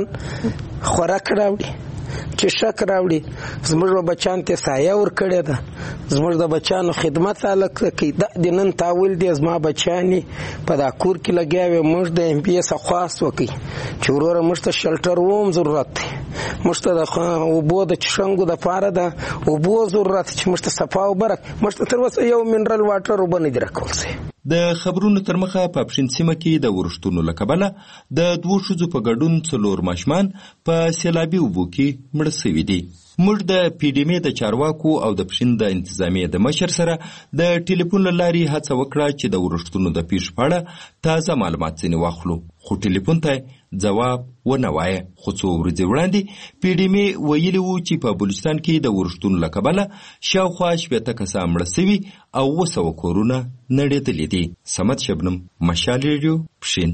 خوراک راوړي چې شک راوړي زموږ بچان ته سایه ور کړی ده زموږ د بچانو خدمت الکه کې د نن تاول دي زما بچانی په دا کور کې لګیاوي موږ د ام پی اس خاص وکي چې وروره موږ ته شلټر ووم ضرورت دی موږ ته د اوبو د چشنګو د پاره ده اوبو ضرورت چې موږ ته صفا او برک موږ ته تر اوسه یو منرال واټر وبنه درکول سي. د خبرونو تر مخه په پښین سیمه کې د ورښتونو لکبله د دوه شوزو په ګډون څلور ماشمان په سیلابي اوبو کې مړ شوي دي. موږ د پی ډی می د چارواکو او د پښین د انتظامیه د مشر سره د ټلیفون لاري هڅه وکړه چې د ورښتونو د پیښ په اړه تازه معلومات ځنې واخلو خو ټلیفون ته جواب ونه وایه. خو څو ورځې وړاندې پی ډی می ویلي وو چې په بلوچستان کې د ورښتونو لکبله شاوخوا 80 کسان مړه شوي او 200 کورونه نړېدلي دي. صمد شبنم مشال ریډیو پښین.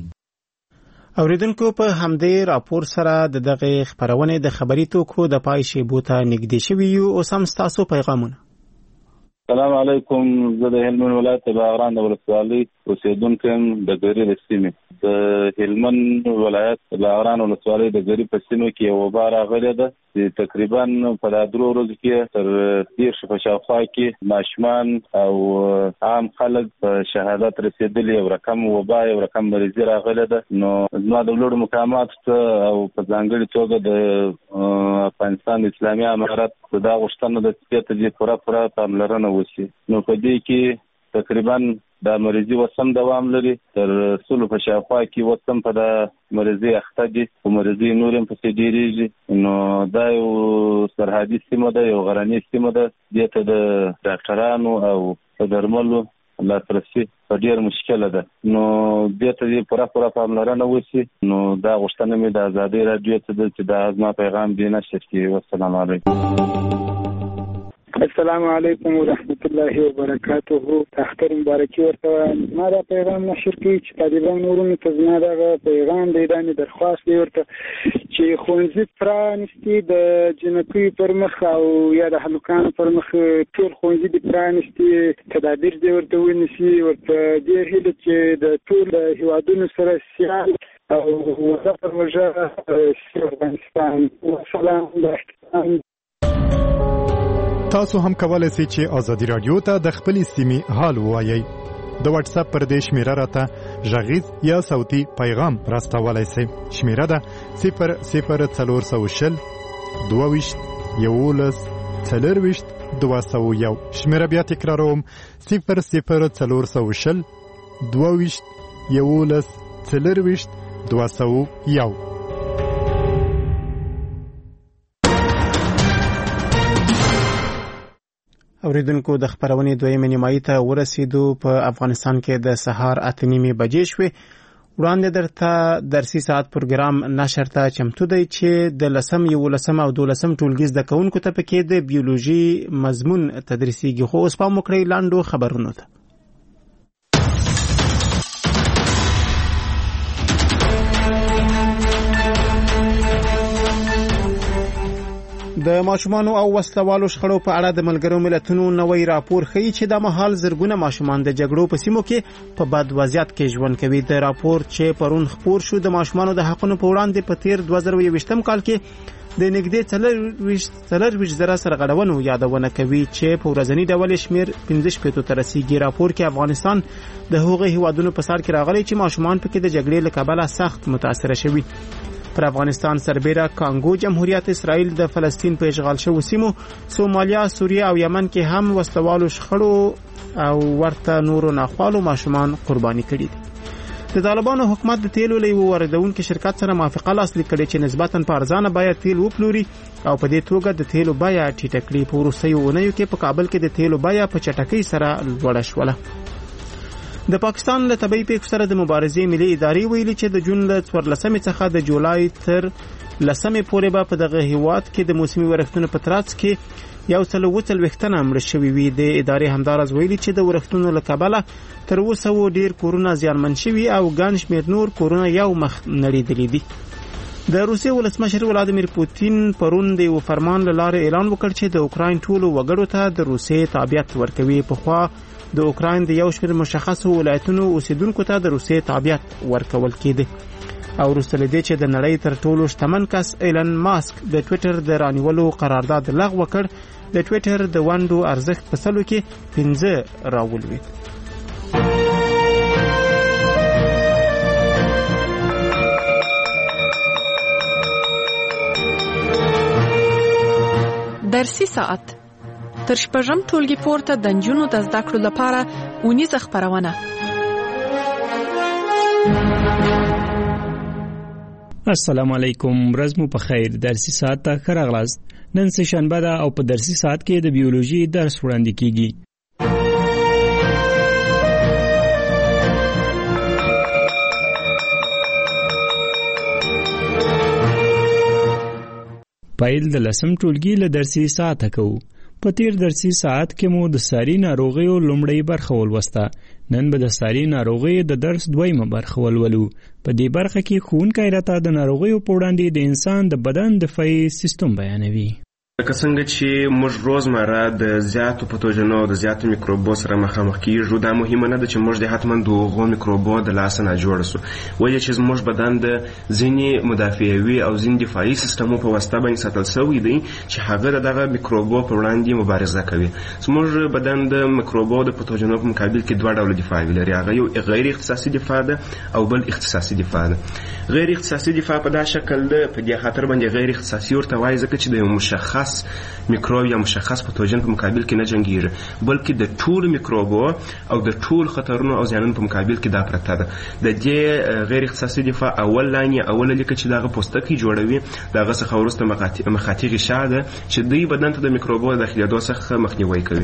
اوریدونکو په همدې راپور سره دغه خبرونه د خبري توکو د پای شیبو ته نږدې شوي یو او سم تاسو پیغامونه. السلام علیکم. زه د هلمند ولایت باغران د ولسوالۍ اوسیدونکی یم د ګری د سیمې. د هلمند ولایت باغران ولسوالۍ د ګری په سیمه کې یو وبا راغلې ده چې تقریبا په دا 3 ورځو کې تر 10 په شاوخوا کې ماشومان او عام خلک په شهادت رسیدلي یو رقم وبا یو رقم مریضي راغلې ده. نو زما د لوړو مقامات او په ځانګړي توګه د افغانستان اسلامي امارت دا غوښتنه ده چې ته پوره پاملرنه وشي. نو په دې کې تقریبا دا مریضي وسم دوام لري تر 100 په شاوخوا کې وسم په دا مریضي اخته دي او مریضي نورم په ډیریږي. نو دا یو سرحدي سیمه ده یو غرنۍ سیمه ده دته د ډاکټرانو او درملو لاسرسي په ډیر مشکله ده. نو دته پوره پاملرنه وشي. نو دا غوښتنه مې د ازادي رادیو ته ده چې دا زما پیغام دی نشر کی. والسلام علیکم. السلام علیکم ورحمت الله وبرکاته. اختر مبارکي ورته ما دا پیغام نشر کی چې طالبان ورونو ته زما دا پیغام دی دانه درخواست دی ورته چې خونځي پرانستی د جنکی پر مخ او یا د هلکانو پر مخ ټول خونځي د پرانستی تدابیر دی ورته ونیسي ورته ډیر هله چې د ټول هیوادونو سره سیال او وزارت وجه افغانستان. والسلام علیکم. تاسو هم کولای شئ چې ازادي رادیو ته د خپل سیمې حال ووایئ. د واتس اپ پر دې شمیره راته غږیز یا صوتي پیغام راستولای شئ. شمیره ده 00420 22 11 201 شمیره بیا تکراروم 00420 22 11 40 201. اوریدونکو د خبرونې دویمه نیمایي ته ورسېدو. په افغانستان کې د سهار 8:30 بجې شوې. وړاندې درته درسي ساعت پروګرام نشر ته چمتو دی چې د 10 11 او 12 ټولګي زده کوونکو ته پکې د بیولوژي مضمون تدریسیږي. خو اوس پام وکړئ لاندو خبرونو ته. د ماشومانو او وسلوالو شخړو په اړه د ملګرو ملتونو نوې راپور ښیي چې د مهال زرګونه ماشومان د جګړو په سیمو کې په بد وضعیت کې ژوند کوي. د راپور چې پرون خپور شو د ماشومانو د حقونو په وړاندې په تیر 2021 کال کې د نږدې 40 سرغړونو یادونه کوي چې په ورځنی ډول شمیر 15 ته رسیدي. راپور کې افغانستان د هغو هیوادونو په سر کې راغلی چې ماشومان پکې د جګړې له کبله سخت متاثر شوي. پر افغانستان سربېره کانګو جمهوریت اسرائیل د فلسطین په اشغال شوو سیمو سومالیا، سوریه او یمن کې هم وسلوالو شخړو او ورته نورو ناخوالو ماشومان قرباني کړي دي. د طالبانو حکومت د تیلو له واردونکو شرکت سره موافقه لاسلیک کړې چې نسبتاً په ارزانه بیه تیل وپلوري او په دې توګه د تیلو بیه ټیټه کړي. په وروستیو اونیو کې په کابل کې د تیلو بیه په چټکۍ سره لوړه شوله. د پاکستان له طبي پیښو سره د مبارزې ملي ادارې ویلي چې د جون له 14 څخه د جولای تر 10 پورې به په دغه هیواد کې د موسمي ورښتونو په ترڅ کې 140 مړه شوي وي. د ادارې همدارز ویلي چې د ورښتونو له کبله تر اوسه ډیر کورونه زیانمن شوي او ګڼ شمېر نور کورونه یو مخ نړیدلي دي. د روسیې ولسمشر ولادیمیر پوتین پرون د یو فرمان له لارې اعلان وکړ چې د اوکراین ټولو وګړو ته د روسیې تابعیت ورکوي. پخوا د اوکراین د یو شمېر مشخصو ولایتونو اوسیدونکو ته د روسیې تابعیت ورکول کېده. او وروسته له دې چې د نړۍ تر ټولو شتمن کس ایلن ماسک د ټویټر د رانیولو قرارداد لغوه کړ، د ټویټر د ونډو ارزښت په سلو کې 15 راولوید. درسي ساعت تر شپږم ټولګي پورته د نجونو د زده کړو لپاره اونیزه خبرونه. السلام علیکم، ورځ مو په خیر. درسي ساعت ته ښه راغلاست. نن سه شنبه ده او په درسي ساعت کې د بیولوژي درس وړاندې کیږي. پایل د لسم ټولګي له درسي ساعت کوو. په تیر درسي ساعت کې مو د ساري ناروغیو لومړی برخه ولوسته. نن به د ساري ناروغیو د درس دویمه برخه ولولو. په دې برخه کې ښوونکی راته د ناروغیو په وړاندې د انسان د بدن دفاعي سیستم بیانوي. لکه څنګه چې موږ روزمره د زیاتو پتوجنو د زیاتو میکروبو سره مخامخ کیږو، دا مهمه نه ده چې موږ د حتما دغه میکروبو د لاس نه جوړ شو، ولې چې موږ بدن د ځینې مدافعوي او ځینې دفاعي سیستمو په واسطه باندې ساتل شوی دی چې هغه دغه میکروبو په وړاندې مبارزه کوي. زموږ بدن د میکروبو د پتوجنو په مقابل کې دوه ډول دفاع لري، هغه یو غیر اختصاصي دفاع ده او بل اختصاصي دفاع ده. غیر اختصاصي دفاع په دا شکل ده، په دې خاطر باندې غیر اختصاصي ورته وایي ځکه چې د مشخص میکروب یا مشخص پتوجن په مقابل کې نه جنگیږي، بلکې د ټول میکروبو او د ټول خطرونو او زیانونو په مقابل کې دا پرته ده. د دې غیر اختصاصي دفاع اول لاینې اوله لیکه چې دغه پوستکی جوړوي، دغه څخه وروسته مخاطی غشا ده چې دوی بدن ته د میکروبو داخليدو څخه مخنیوي کوي.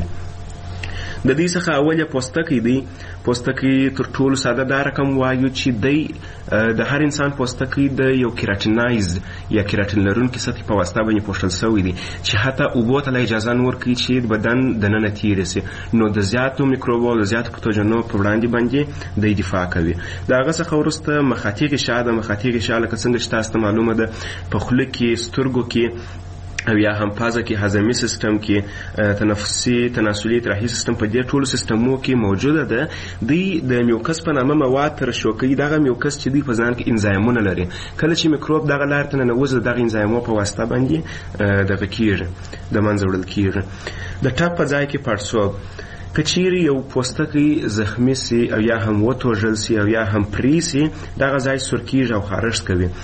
د دې څخه اوله پوستکی دی. پوستکی تر ټولو ساده دا رقم وایو چې دی د هر انسان پوستکی د یو کیراتینایز یا کیراتین لرونکي سطحې په واسطه باندې پوښل شوی دی چې حتی اوبو ته اجازه نه ورکوي چې بدن دننه تیر شي، نو د زیاتو میکروبو او زیاتو پتوجنو په وړاندې باندې د دفاع کوي. دغه څخه وروسته مخاطی غشا ده. مخاطی غشا لکه څنګه چې تاسو ته معلومه ده په خوله کې، سترګو کې او یا هم پازه کې، هضمي سیستم کې، تنفسي تناسلي ترحیل سیستم، په دې ټولو سیستمو کې موجوده ده. دوی د میوکس په نامه مواد ترشح کوي. دغه میوکس چې دوی په ځان کې انزایمونه لري، کله چې میکروب دغه لار ته ننوځي دغه انزایمو په واسطه باندې دغه کیږي، د منځه وړل کیږي. د ټپ په ځای کې پړسوب. کچيري یو پوستکی زخمی سي او یا هم وتوژل سي او یا هم پریسي، دغه ځای سرکیږي او خارښت کوي.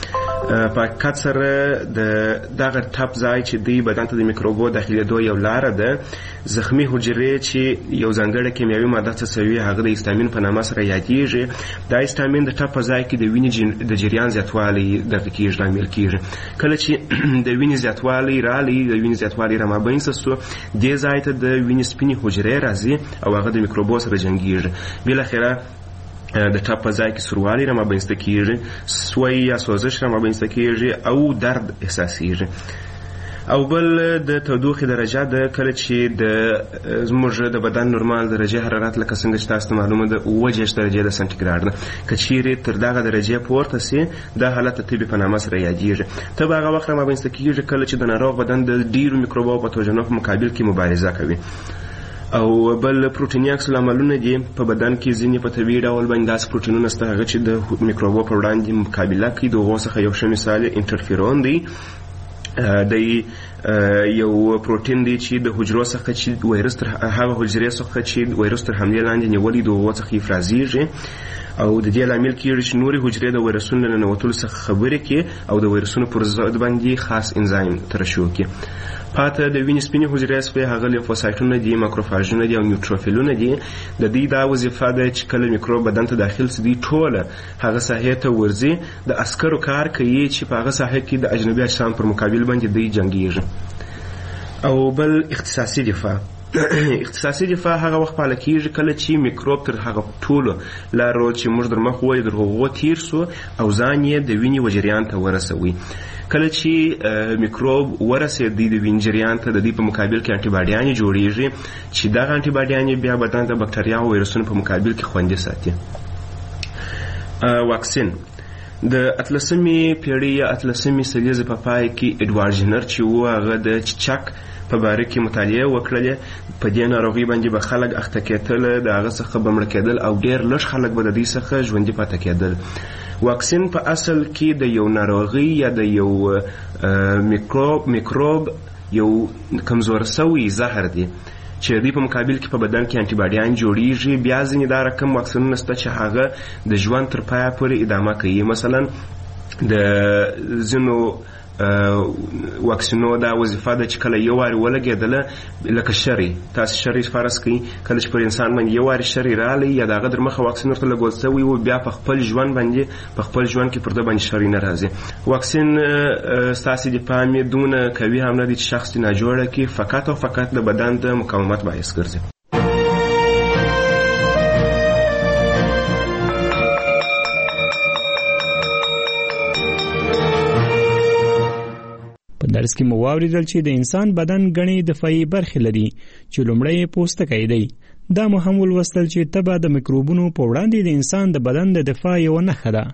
په حقیقت سره دغه ټپ ځای چې دی بدن ته د میکروبو داخلېدو یو لاره ده. زخمي حجرې چې یو ځانګړی کیمیاوي ماده څڅوي هغه د هیستامین په نامه سره یادیږي. دا هیستامین د ټپ په ځای کې د وینې د جریان زیاتوالی دغه کېږي، لامل کېږي. کله چې د وینې زیاتوالی رالی، د وینې زیاتوالی رامابینځ سو، دې ځای ته د وینې سپینې حجرې راځي او هغه د میکروبو سره جنګیږي. بالاخره د ټپ په ځای کې سوروالی رامابینځته کېږي، سوی یا سوزش رامابینځته کېږي او درد احساسېږي. او بل د تودوخې درجه ده، کله چې زموږ د بدن نورمال درجه حرارت لکه څنګه چې تاسو ته معلومه ده اووه درجې د سنټیګراډ ده، که چیرې تر دغه درجې پورته سي دا حالت د تبې په نامه سره یادیږي. تب هغه وخت رامابینځته کېږي کله چې د ناروغ بدن د ډیرو میکروبو او پتوژنو په مقابل کې مبارزه کوي. او بل پروتیني عکس العملونه دي په بدن کې ځینې په طبیعي ډول باندې داسې پروتینونه شته هغه چې د میکروبو پر وړاندې مقابله کوي. د هغو څخه یو ښه مثال انټرفیرون دی. د یو پروتین دی چې د حجرو څخه چې وایرس تر هغه حجرې څخه چې وایرس تر حملې لاندې نیولې د هغو څخه افرازیږي او د دې لامل کېږي چې نورې حجرې د وایرسونو له ننوتلو څخه خبرې کړي او د وایرسونو پر ضد باندې خاص انزایم ترشح کړي. پاته د وینې سپینې حجرې سوې هغه لیمفوسایټونه دي، ماکروفاژونه دي او نیوټروفیلونه دي. د دې دا وظیفه ده چې کله میکروب بدن ته داخل سي دوی ټوله هغه ساحې ته ورځي، د عسکرو کار کوي چې په هغه ساحه کې د اجنبي اجسام پر مقابل باندې دوی جنګیږي. او بل اختصاصي دفاع. اختصاصي دفاع هغه وخت پاله کېږي کله چې میکروب تر هغه ټولو لارو چې موږ در مخ ووایو در هغو تیر سو او ځان یې د وینې و جریان ته ورسوي. کله چې میکروب ورسېدی د وینې جریان ته د دې په مقابل کې انټي باډیانې جوړیږي چې دغه انټي باډیانې بیا بدن د بکټریا او ویروسونو په مقابل کې خوندي ساتي. واکسین د 18مې پیړۍ یا 18مې سلیزې په پای کې اډوارډ جنر چې و هغه د چک په باره کې مطالعه وکړلې. په دې ناروغي باندې به خلک اخته کېدل، د هغه څخه به مړه کېدل او ډېر لږ خلک به د دې څخه ژوندي پاتې کېدل. واکسین په اصل کې د یو ناروغي یا د یو میکروب یو کمزور سوی زهر دی چې د دې په مقابل کې په بدن کې انټي باډیان جوړیږي. بیا ځینې دا رقم واکسینونه شته چې هغه د ژوند تر پایه پورې ادامه کوي. مثلا د ځینو واکسینو دا وظیفه ده چې کله یو وارې ولګېدله لکه شری، تاسو شری فرض کړئ کله چې پر انسان باندې یو وارې شری رالی یا د هغه در مخه واکسین ورته لګول سوی و بیا په خپل ژوند باندې په خپل ژوند کې پر ده باندې شری نه راځي. واکسین ستاسې دفاع مې دونه قوي هم نه دی چې شخص یې ناجوړه کړي، فقط او فقط د بدن د مقاومت باعث ګرځي. درس کې مو واوریدل چې د انسان بدن غني دفاعي برخې لري چې لومړی پوستکی دی. دا مو هم ولوستل چې تبه د میکروبونو په وړاندې د انسان د بدن د دفاع یو نښه ده.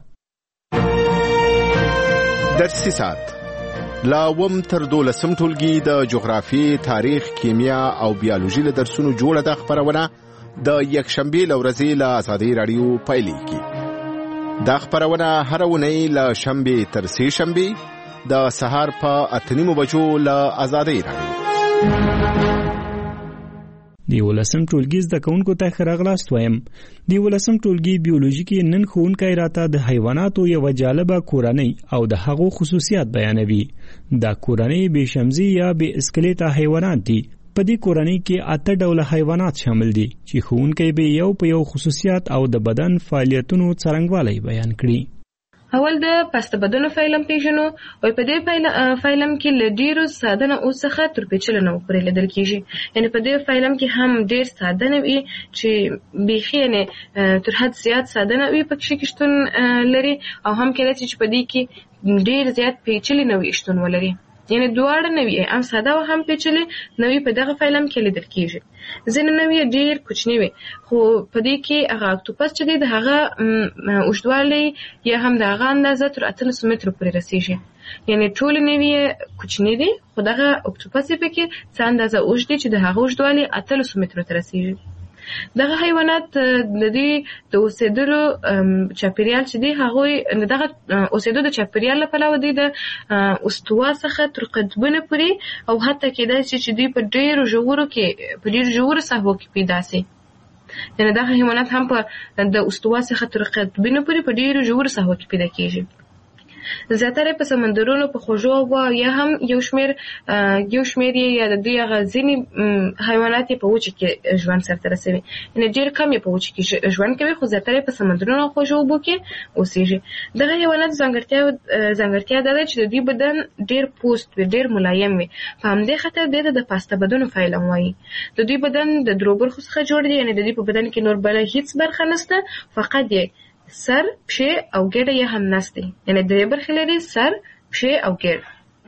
درسي ساعت لا وم تر 12 ټولګي د جغرافي، تاریخ، کیمیا او بیولوژي له درسونو جوړه د خبرونه د یکشنبه لورځي له آزادي رادیو پایلیږي. دا خبرونه هر ونی له شنبه تر سه شنبه د سهار په 8:30 بجو له آزادۍ راغلی. دی ولسم ټولګي زده کوونکو ته ښه راغلاست وایم. دی ولسم ټولګي بیولوژي کې نن ښوونکی راته د حیواناتو یوه جالبه کورنۍ او د هغو خصوصیات بیانوي. دا کورنۍ بې شمزي یا بې اسکلیته حیوانات دي. په دې کورنۍ کې 8 ډوله حیوانات شامل دي چې ښوونکی به یو په یو خصوصیات او د بدن فعالیتونو څرنګوالی بیان کړي. اول د پسته بدنو فایلم پیژنو او په دې فایلم کې له ډیرو ساده نوعو څخه تر پیچلو نوعو پورې لیدل کیږي. یعنی په دې فایلم کې هم ډیر ساده نوعي چې بیخي نه تر حد زیات ساده نوعي پکې شتون لري او هم کله چې په دې کې ډیر زیات پیچلي نوعي شتون ولري. یعنی دواړه نوعي هم ساده او هم پیچلي نوعي په دغه فایلم کې لیدل کیږي. ځینې نوعي ډیر کوچني وي خو په دې کې هغه اکټوپس چې دی د هغه اوږدوالی یا هم د هغه اندازه تر 800 مترو پورې رسیږي. یعنی ټول نوعي کوچني دي خو دغه اکټوپس پکې څه اندازه اوږد دي چې د هغه اوږدوالی 800 مترو ته رسیږي. دغه حیوانات د دې د اوسېدلو چاپیریال چې دی هغوی دغه اوسېدو د چاپیریال لپاره دی د استوا څخه تر قطبونو پورې او حتی کېدای شي چې دوی په ډېرو ژورو ساحو کې پیدا سي. یعنی دغه حیوانات هم په د استوا څخه تر قطبونو پورې په ډېرو ژورو ساحو کې پیدا کېږي. زیاتره په سمندرونو په خوږو اوبو یا هم یو شمیر یې یا د دوی هغه ځینې حیوانات په وچه کې ژوند سرته رسوي، یعنې ډېر کم یې په وچه کې ژوند کوي، خو زیاتره په سمندرونو او خوږو اوبو کې اوسېږي. دغه حیوانات ځانګړتیا دا ده چې د دوی بدن ډېر پوست وي، ډېر ملایم وي. په همدې خاطر دې ته د پاسته بدنو فایلم وایي. د دوی بدن د درو برخو څخه جوړ دی، یعنې د دوی په بدن کې نور بله هیڅ برخه نشته، فقط یې سر، پښې او ګېډه یې هم نشته، یعنې درې برخې لري: سر، پښې او ګېډه.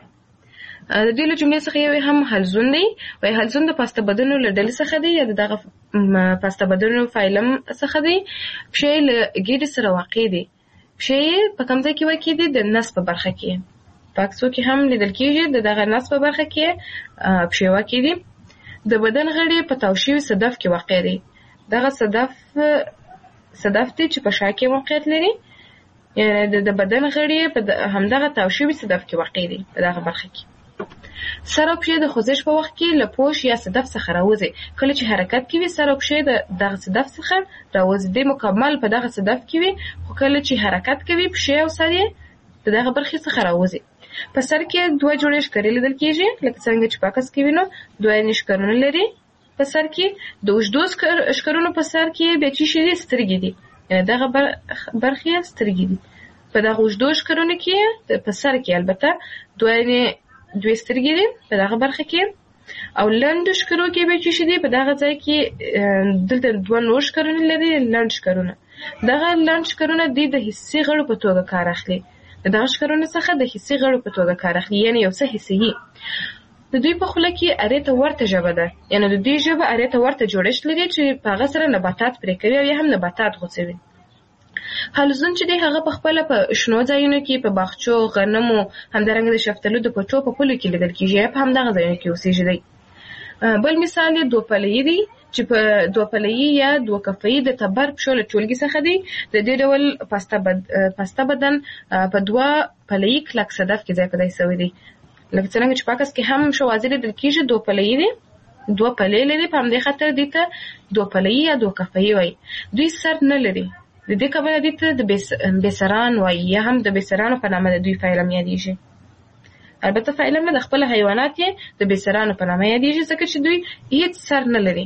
د دوی له جملې څخه یو هم حلزون دی. وایي حلزون د پاسته بدنو له ډلې څخه دی یا د دغه پاسته بدنو فایلم څخه دی. پښې له ګېډې سره واقع دي. پښې په کوم ځای کې واقع دي؟ د نس په برخه کې. په عکسو کې هم لیدل کېږي د دغه نس په برخه کې پښې واقع دي. د بدن غړي په تاو شوي صدف کې واقع دي. دغه صدف دی چې په شا کې موقعیت لري، یعنې د بدن غړي په همدغه تاو شوي صدف کې واقع دي په دغه برخه کې. سر او پښې د خوځښت په وخت کې له پوش یا صدف څخه راوځي. کله چې حرکت کوي سر او پښې د دغه صدف څخه راوځي، د مکمل په دغه صدف کې وي، خو کله چې حرکت کوي پښې او سر یې د دغه برخې څخه راوځي. په سر کې دوه جوړې ښکرې لیدل کېږي، لکه څنګه چې په عکس کې وینو دوه ښکرونه لري. په سر کې د اوږدو ښکرونو په سر کې بیا چې شي دي سترګې دي، یعنې دغه برخې سترګې دي. په دغه اوږدو ښکرونو کې په سر کې البته دوه سترګې دي په دغه برخه کې، او لنډو ښکرو کې بیا چې شي دي په دغه ځای کې دلته دوه نور ښکرونه لري، لنډ ښکرونه. دغه لنډ ښکرونه دوی د حسي غړو په توګه کار اخلي. د دغه ښکرونو څخه د حسي غړو په توګه کار اخلي، یعنې یو څه حسي. د دوی په خوله کې ارې ته ورته ژبه ده، یعنې د دوی ژبه ارې ته ورته جوړښت لري چې په هغه سره نباتات پرې کوي او یا هم نباتات غوڅوي. حلزون چې دی هغه په خپله په شنو ځایونو کې په باغچو، غنمو، همدارنګه د شفتلو د پټو په پولو کې لیدل کېږي، یا په همدغه ځایونو کې اوسېږي دی. بل مثال یې دوپلهیي دی چې په دوپلهیي یا دوه کفهیي د تبر پښو له ټولګي څخه دی. د دې ډول پاسته بدن په دوه پلهیي کلک صدف کې ځای په ځای سوی دی. لکه څرنګه چې په عکس کې هم ښه واضح لیدل کېږي دوپلهیي دی، دوه پلې لري، په همدې خاطر دې ته دوپلهیي یا دوه کفهیي وایي. دوی سر نه لري، د دې کبله دې ته د بېسران وایي یا هم د بېسرانو په نامه د دوی فایلم یادېږي. البته فایلم نه، د خپل حیوانات یې د بېسرانو په نامه یادېږي ځکه چې دوی هیڅ سر نه لري.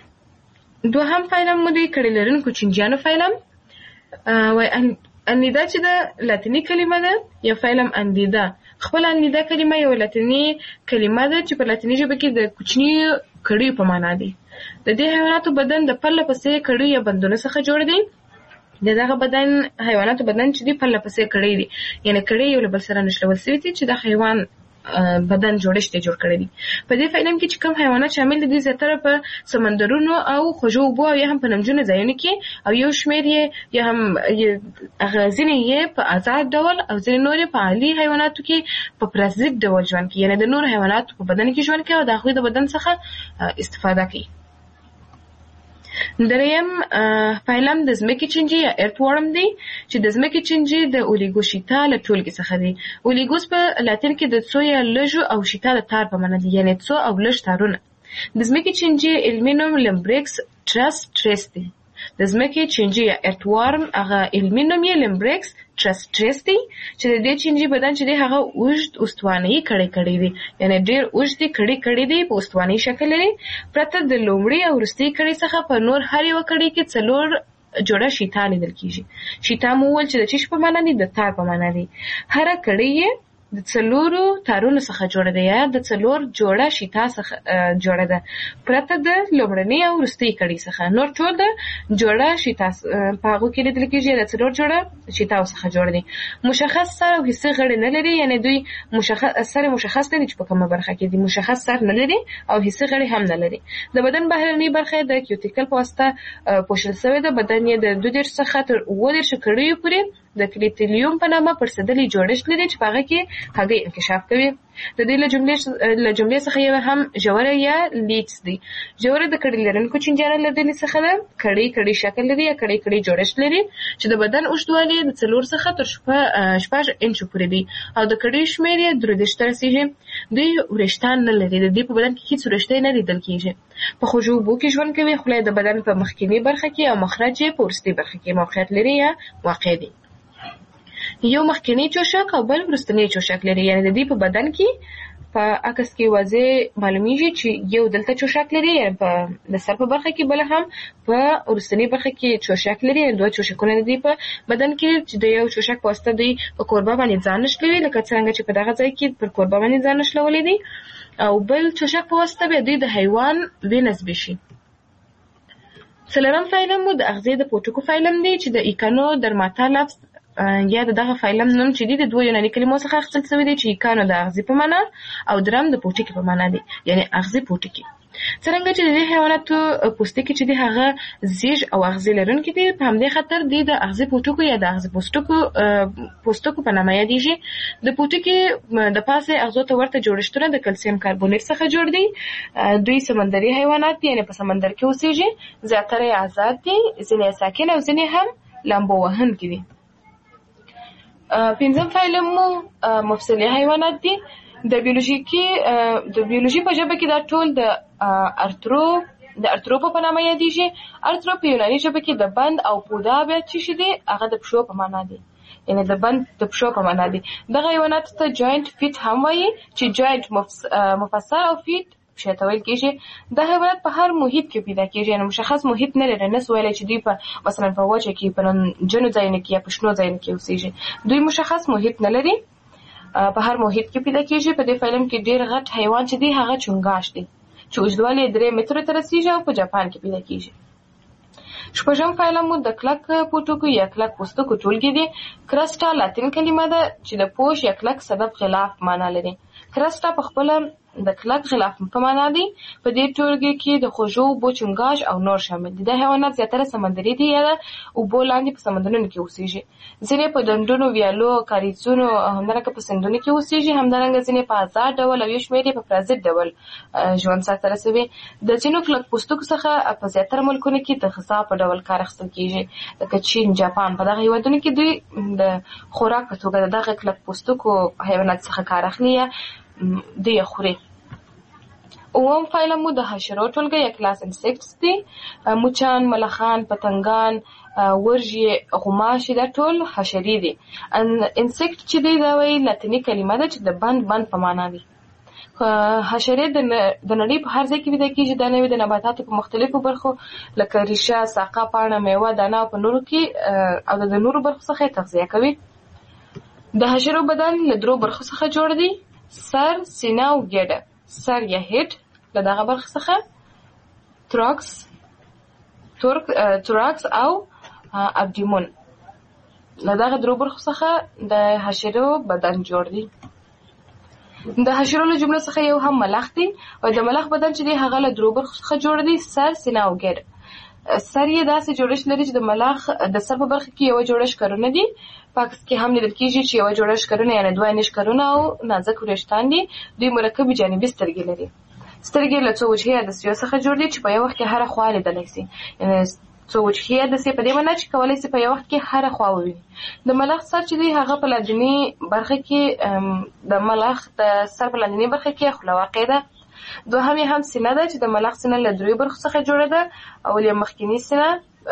دوهم فایلم مو دوی کړي لرونکو چینجیانو فایلم وایي. انیدا چې د لاتیني کلمه ده یا فایلم اندیدا. خپل انیدا کلمه یو لاتیني کلمه ده چې په لاتیني ژبه کې د کوچني کړیو په معنا دی. د دې حیواناتو بدن د پرله پسې کړیو یا بندونو څخه جوړ دی. دغه حیواناتو بدن چې دی پرله پسې کړی دی، یعنې کړی یو له بل سره نښلول سوي دي چې د حیوان بدن جوړښت یې جوړ کړی دی. په دې فایلم کې چې کوم حیوانات شامل دي زیاتره په سمندرونو او خوږو اوبو او یا هم په نمجنو ځایونو کې، او یو شمېر یې یا هم ځینې یې په آزاد ډول او ځینې نور یې په عالي حیواناتو کې په پرازیت ډول ژوند کوي، یعنې د نورو حیواناتو په بدن کې ژوند کوي او د هغوی د بدن څخه استفاده کوي. دریم فایلم د ځمکې چینجي یا ارت ورم دی چې د ځمکې چینجي د اولیګوشیتا له ټولګې څخه دی. اولیګوس په لاتین کې د څو یا لږو او شیتا د تار په معنا دی، یعنې څو او لږ تارونه. د ځمکې چینجي علمي نوم لمبریکس ټرس دی. د ځمکې چینجي یا ارت ورم هغه علمي نوم یې لمبریکس ټرس دی چې د دې چینجي بدن چې دی هغه اوږد استوانه‌یي کړی دی، یعنې ډېر اوږد کړی دی، په استوانه‌یي شکل لري. پرته د لومړي او وروستي کړۍ څخه په نور هر یوه کړۍ کې 4 جوړه شیتا لیدل کېږي. شیتا مو وویل چې د چیش په معنا دی، د تار په معنا دی. هره کړۍ یې د 4 تارونو څخه جوړه ده یا د 4 جوړه شیتا څخه جوړه ده، پرته د لومړنۍ او وروستۍ کړۍ څخه. نور ټول د جوړه شیتا په هغو کې لیدل کېږي د 4 جوړه شیتاو څخه جوړ دي. مشخص سر او حسي غړي نه لري، یعنې دوی مشخص نه دي چې په کومه برخه کې دي. مشخص سر نه لري او حسي غړي هم نه لري. د بدن بهرنۍ برخه د کیوټیکل په واسطه پوښل شوې ده. بدن یې د 2 څخه تر 9 کړیو پورې د کلیتلیوم په نامه پرسدلي جوړښت لري چې په هغه کې هګۍ انکشاف کوي. د دې له جملې څخه یو هم ژوره یا لیټس دی. ژوره د کړي لرونکو چینجیانو له ډلې څخه ده. کړي شکل لري یا کړي جوړښت لري چې د بدن اوږدوالی د 4 څخه تر 6 انچو پورې دی او د کړي شمېر یې 23 ته رسیږي. دوی وریښتان نه لري. د دې په بدن کې هیڅ وریښتې نه لیدل کېږي. په خوږو اوبو کې ژوند کوي. خوله د بدن په مخکینی برخه کې او مخرج یې په وروستۍ برخه کې موقعیت لري یا واقع دی. یو مخکینی چوشک او بل وروستنی چوشک لري. یعنی د دې په بدن کې په عکس کې واضح معلومیږي چې یو دلته چوشک لري، یعنی په د سر په برخه کې، بل هم په وروستنی برخه کې چوشک لري. یعنی دوه چوشکونه دي په بدن کې چې د یو چوشک په واسطه دی په کوربه باندې ځان نشلوي، لکه څنګه چې په دغه ځای کې پر کوربه باندې ځان نشلولې دي، او بل چوشک په واسطه به دوی د حیوان وینه زبېښي. څلورم فایلم مو د اغزي د پوټکو فایلم دی چې د ایکانو درماتا لفظ یا دغه فایلم نوم چې دی د دوه یوناني کلمو څخه اخیستل شوی دی چې ایکانو د اغزي په معنا او درم د پوټکي په معنا دی، یعنی اغزي پوټکي. څرنګه چې د دې حیواناتو پوستکي چې دی هغه زیږ او اغزي لرونکي دي، په همدې خاطر دی د اغزي پوټکو یا د اغزي پوستکو په نامه یادیږي. د پوټکي د پاسه اغزو ته ورته جوړښتونه د کلسیم کاربونیټ څخه جوړ دي. دوی سمندري حیوانات دي، یعنی په سمندر کې اوسېږي. زیاتره یې آزاد دي، ځینې ساکن او ځینې هم لامبو وهونکي دي. پنځم فایلم مو مفصلي حیوانات دي. د بیولوژي په ژبه کې دا ټول د ارتروپو په نامه یادیږي. ارتروپ په یوناني ژبه کې د بند او پودا بیا چې دي هغه د پښو په معنا دي، یعنی د بند د پښو په معنا دي. دغه حیوانات ته جوینټ فیټ هم وایي چې جوینټ مفصل او فیټ پښې ته ویل کېږي. دا حیوانات په هر محیط کې پیدا کېږي، یعنی مشخص محیط نه لري. نه سو ویلی چې دوی په مثلا په وچه کې، په جنو ځایونو کې یا په شنو ځایونو کې اوسېږي. دوی مشخص محیط نه لري، په هر محیط کې پیدا کېږي. په دې فایلم کې ډېر غټ حیوان چې دی هغه چونګاش دی چې اوږدوالی 3 مترو ته رسېږي او په جاپان کې پیدا کېږي. شپږم فایلم مو د کلک پوټکو یا کلک پوستکو ټولګې دي. کرسټا لاتین کلمه ده چې د پوش یا کلک سبب غلاف معنا لري. کرسټا په خپله د کلک غلاف په معنا دی. په دې ټولګې کې د خوږو اوبو چونګاش او نور شامل دي. دا حیوانات زیاتره سمندري دي یا د اوبو لاندې په سمندرونو کې اوسېږي. ځینې په ډنډونو، ویالو، کاریزونو او همدارنګه په سیندونو کې اوسېږي. همدارنګه ځینې په آزاد ډول او یو شمېر یې په پرازیت ډول ژوند سرته رسوي. د ځینو کلک پوستکو څخه په زیاتره ملکونو کې د غذا په ډول کار اخیستل کېږي، لکه چین، جاپان. په دغه هېوادونو کې دوی د خوراک په توګه د دغه کلک پوستکو حیوانات څخه کار اخلي یا دوی یې خوري. اووم فایلم مو د حشرو ټولګه یا کلاس انسیکټس دي. مچان، ملخان، پتنګان، ورژې، غوماشې دا ټول حشرې دي. انسیکټ چې دی دا وایي لاتیني کلمه ده چې د بند په معنا دی. حشرې د نړۍ په هر ځای کې پیدا کېږي. دا نوې د نباتاتو په مختلفو برخو لکه ریشه، ساقه، پاڼه، میوه، دانه او په نورو کې او د نورو برخو څخه یې تغذیه کوي. د حشرو بدن له 3 برخو څخه جوړ دی: سر، سینه او ګیډه. سر یا هیډ له دغه برخې څخه توراکس او ابډیمون له دغه 3 برخو څخه د حشرو بدن جوړ دی. د حشرو له جملو څخه یو هم ملخ دی او د ملخ بدن چې دی هغه له 3 برخو څخه جوړ دی: سر، سینه او ګیډه. سر یې داسې جوړښت لري چې د ملخ د سر په برخه کې یو جوړه ښکرونه دي. په عکس کې هم لیدل کېږي چې یو جوړه ښکرونه یعنی 2 ښکرونه او نازک وریښتان دي. دوی مرکبې جانبي سترګې لري. سترګې له 2 وجهي عدسیو څخه جوړ دي چې په یو وخت کې هره خوا لیدلی سي. یعنی 2 وجهي عدسیې په دې معنا چې کولی سي په یو وخت کې هره خوا وویني. د ملخ سر چې دی هغه په لاندنۍ برخه کې د ملخ د سر په لاندنۍ برخه کې خوله واقع ده. دوهم یې هم سینه ده چې د ملخ سینه له 3 برخو څخه جوړه ده. اول یې مخکینی سینه،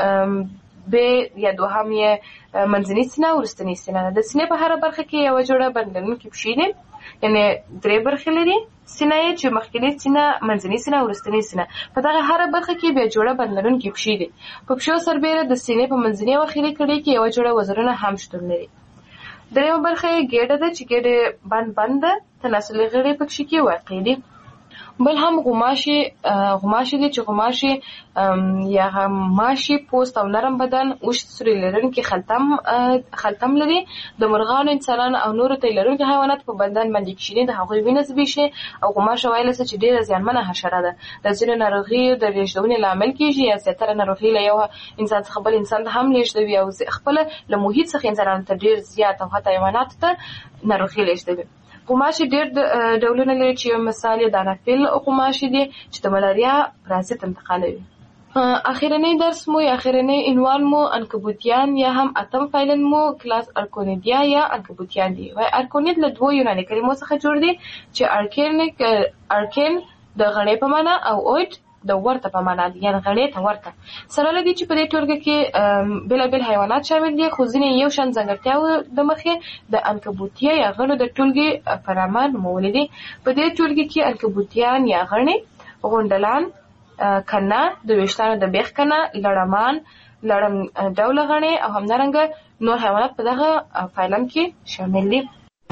یا دوهم یې منځنۍ سینه او وروستنۍ سینه ده. د سینې په هره برخه کې یوه جوړه بند لرونکي پښې دي، یعنی 3 برخې لري. سینه یې چې مخکینی سینه، منځنۍ سینه او وروستنۍ سینه. په دغه هره برخه کې بیا جوړه بند لرونکي پښې دي. په پښو سربیره د سینې په منځنۍ او اخري کړۍ کې یوه جوړه وزرونه هم شتون لري. درېیمه برخه یې ګیډه ده چې ګیډه بند ده، تناسلي غړي پکې کې واقع دي. بل هم غوماشې دي چې غوماشې یا غماشې پوست او نرم بدن، اوږد سوري لرونکي خلتم لري. د مرغانو، انسانانو او نورو تی لرونکي حیوانات په بدن باندې کښیني، د هغوی وینه زبېښي. او غوماشه ویلی سه چې ډېره زیانمنه حشره ده. د ځینو ناروغیو د لېږدونې لامل کېږي یا زیاتره ناروغي له یو انسان څخه بل انسان ته هم لېږدوي او خپله له محیط څخه انسانانو ته ډېر زیات او حتی حیواناتو ته ناروغي لېږدوي. غوماشې ډېر ډولونه لري چې یو مثال یې د انافیل غوماشې دي چې د ملاریا پرازیت انتقالوي. اخرنی درس مو یا اخرنی عنوان مو انکبوتیان یا هم اتم فایلن مو کلاس ارکونیدیا یا انکبوتیان دي. و ارکونید له 2 یوناني کلمو څخه جوړ دي چې ارکین د غڼې په معنا او اوید د ورته په معنا دي، یعنې غڼې ته ورته. سره له دې چې په دې ټولګه کې بېلابېل حیوانات شامل دي، خو ځینې یو شان ځانګړتیاو د مخې د عنکبوتیه یا غڼو د ټولګې په نامه نومولې دي. په دې ټولګې کې عنکبوتیان یا غڼې، غونډلان، کنه، د ویښتانو د بیخ کنه، لړمان، لړم ډوله غڼې او همدارنګه نور حیوانات په دغه فایلم کې شامل دي.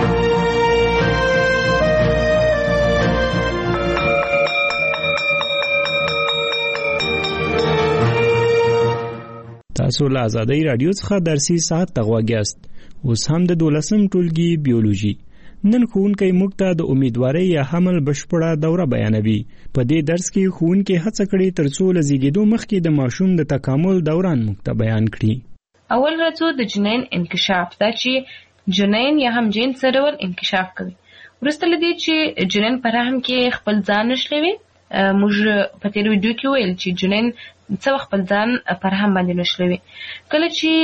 تاسو له آزادۍ رادیو څخه درسي ساعت ته غوږ یاست. اوس هم د 12 ټولګي بیولوژي. نن ښوونکی موږ ته د امیدوارۍ یا حمل بشپړه دوره بیانوي. په دې درس کې ښوونکی هڅه کړې ترڅو له زیږېدو مخکې د ماشوم د تکامل دوران موږ ته بیان کړي. اول راځو د جنین انکشاف، دا چې جنین یا هم جین څه ډول انکشاف کوي. وروسته له دې چې جنین په رحم کې خپل ځان نښلوي، موږ په تېر ویډیو کې ویل چې جنین څه وخت خپل ځان په رحم باندې نښلوي. کله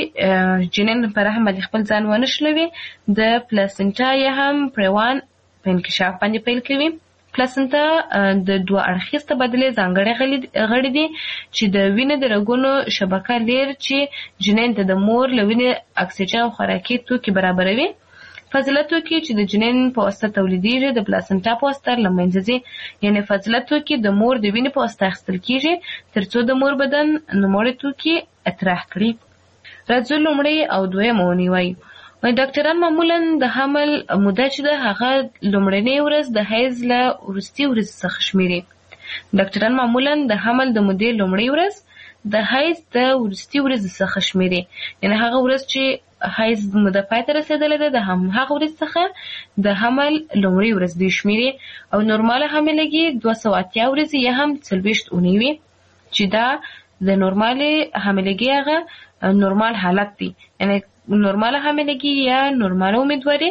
چې جنین په رحم باندې خپل ځان ونښلوي، د پلاسنټا یا هم پریوان په انکشاف باندې پیل کوي. پلاسنټا د دوه اړخیز تبادلې ځانګړی غړي دي چې د وینې د رګونو شبکه لري چې جنین ته د مور له وینې اکسیجن او خوراکي توکي برابروي. فاضله توکي چې د جنین په واسطه تولیدېږي د پلاسنټا په واسطه له منځه ځي، یعنې فاضله توکي د مور د وینې په واسطه اخیستل کېږي ترڅو د مور بدن نوموړي توکي اطراح کړي. راځو لومړی او دویمه اونۍ وایو. ډاکټران معمولا د حمل موده چې ده هغه لومړنۍ ورځ د حیض له وروستي ورځې څخه شمېري. ډاکټران معمولا د حمل د مودې لومړۍ ورځ د حیض د وروستي ورځې څخه شمېري، یعنې هغه ورځ چې حیض موده پای ته رسېدلې ده د هغه ورځ څخه د حمل لومړۍ ورځ دوی شمېري. او نورماله حاملګي 280 ورځې یا هم 40 اونۍ وي، چې دا د نورمالې حاملګي هغه نورمال حالت دی. یعنې نورماله حاملګي یا نورماله امیدواري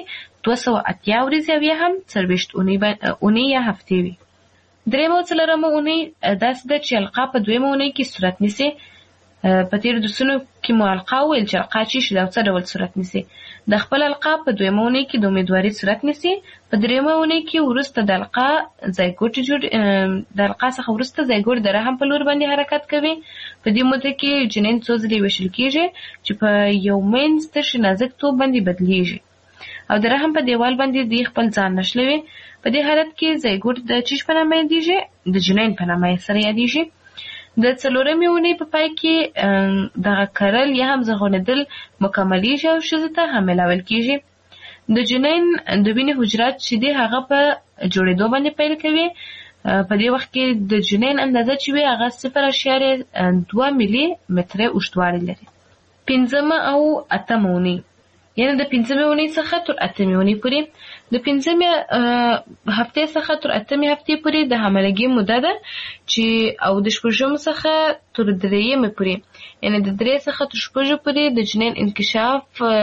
280 ورځې او یا هم 40 اونۍ یا هفتې وي. درېیمه او څلورمه اونۍ داسې ده چې القا په دویمه اونۍ کې صورت نیسي. په تېرو درسونو کې مو القا وویل چې القا څه شي ده او څه ډول صورت نیسي. د خپل القا په دویمه اونۍ کې د امیدواري صورت نیسي. په درېیمه اونۍ کې وروسته د القا څخه وروسته زایګوټ د رحم په لور باندې حرکت کوي. په دې موده کې جنین څو ځلې ویشل کېږي چې په یو منځ ترشي نازک توب باندې بدلیږي او د رحم په دیوال باندې دی خپل ځان نښلوي. په دې حالت کې زایګوټ د چیش په نامه یادېږي، د جنین په نامه سره یادېږي. د څلورمې اونۍ په پای کې دغه کرل یا هم زغونېدل مکملېږي او ښځې ته حامله ویل کېږي. د جنین د وینې حجرات چې دي هغه په جوړېدو باندې پیل کوي. په دې وخت کې د جنین اندازه چې وي هغه 0.2 ملي متره اوږدوالی لري. پنځمه او اتمه اونۍ، یعنې د پنځمې اونۍ څخه تر اتمې اونۍ پورې، د پنځمې هفتې څخه تر اتمې هفتې پورې د حاملګي موده ده چې او د شپږمې څخه تر درېیمې پورې، یعنې د درې څخه تر شپږو پورې د جنین انکشاف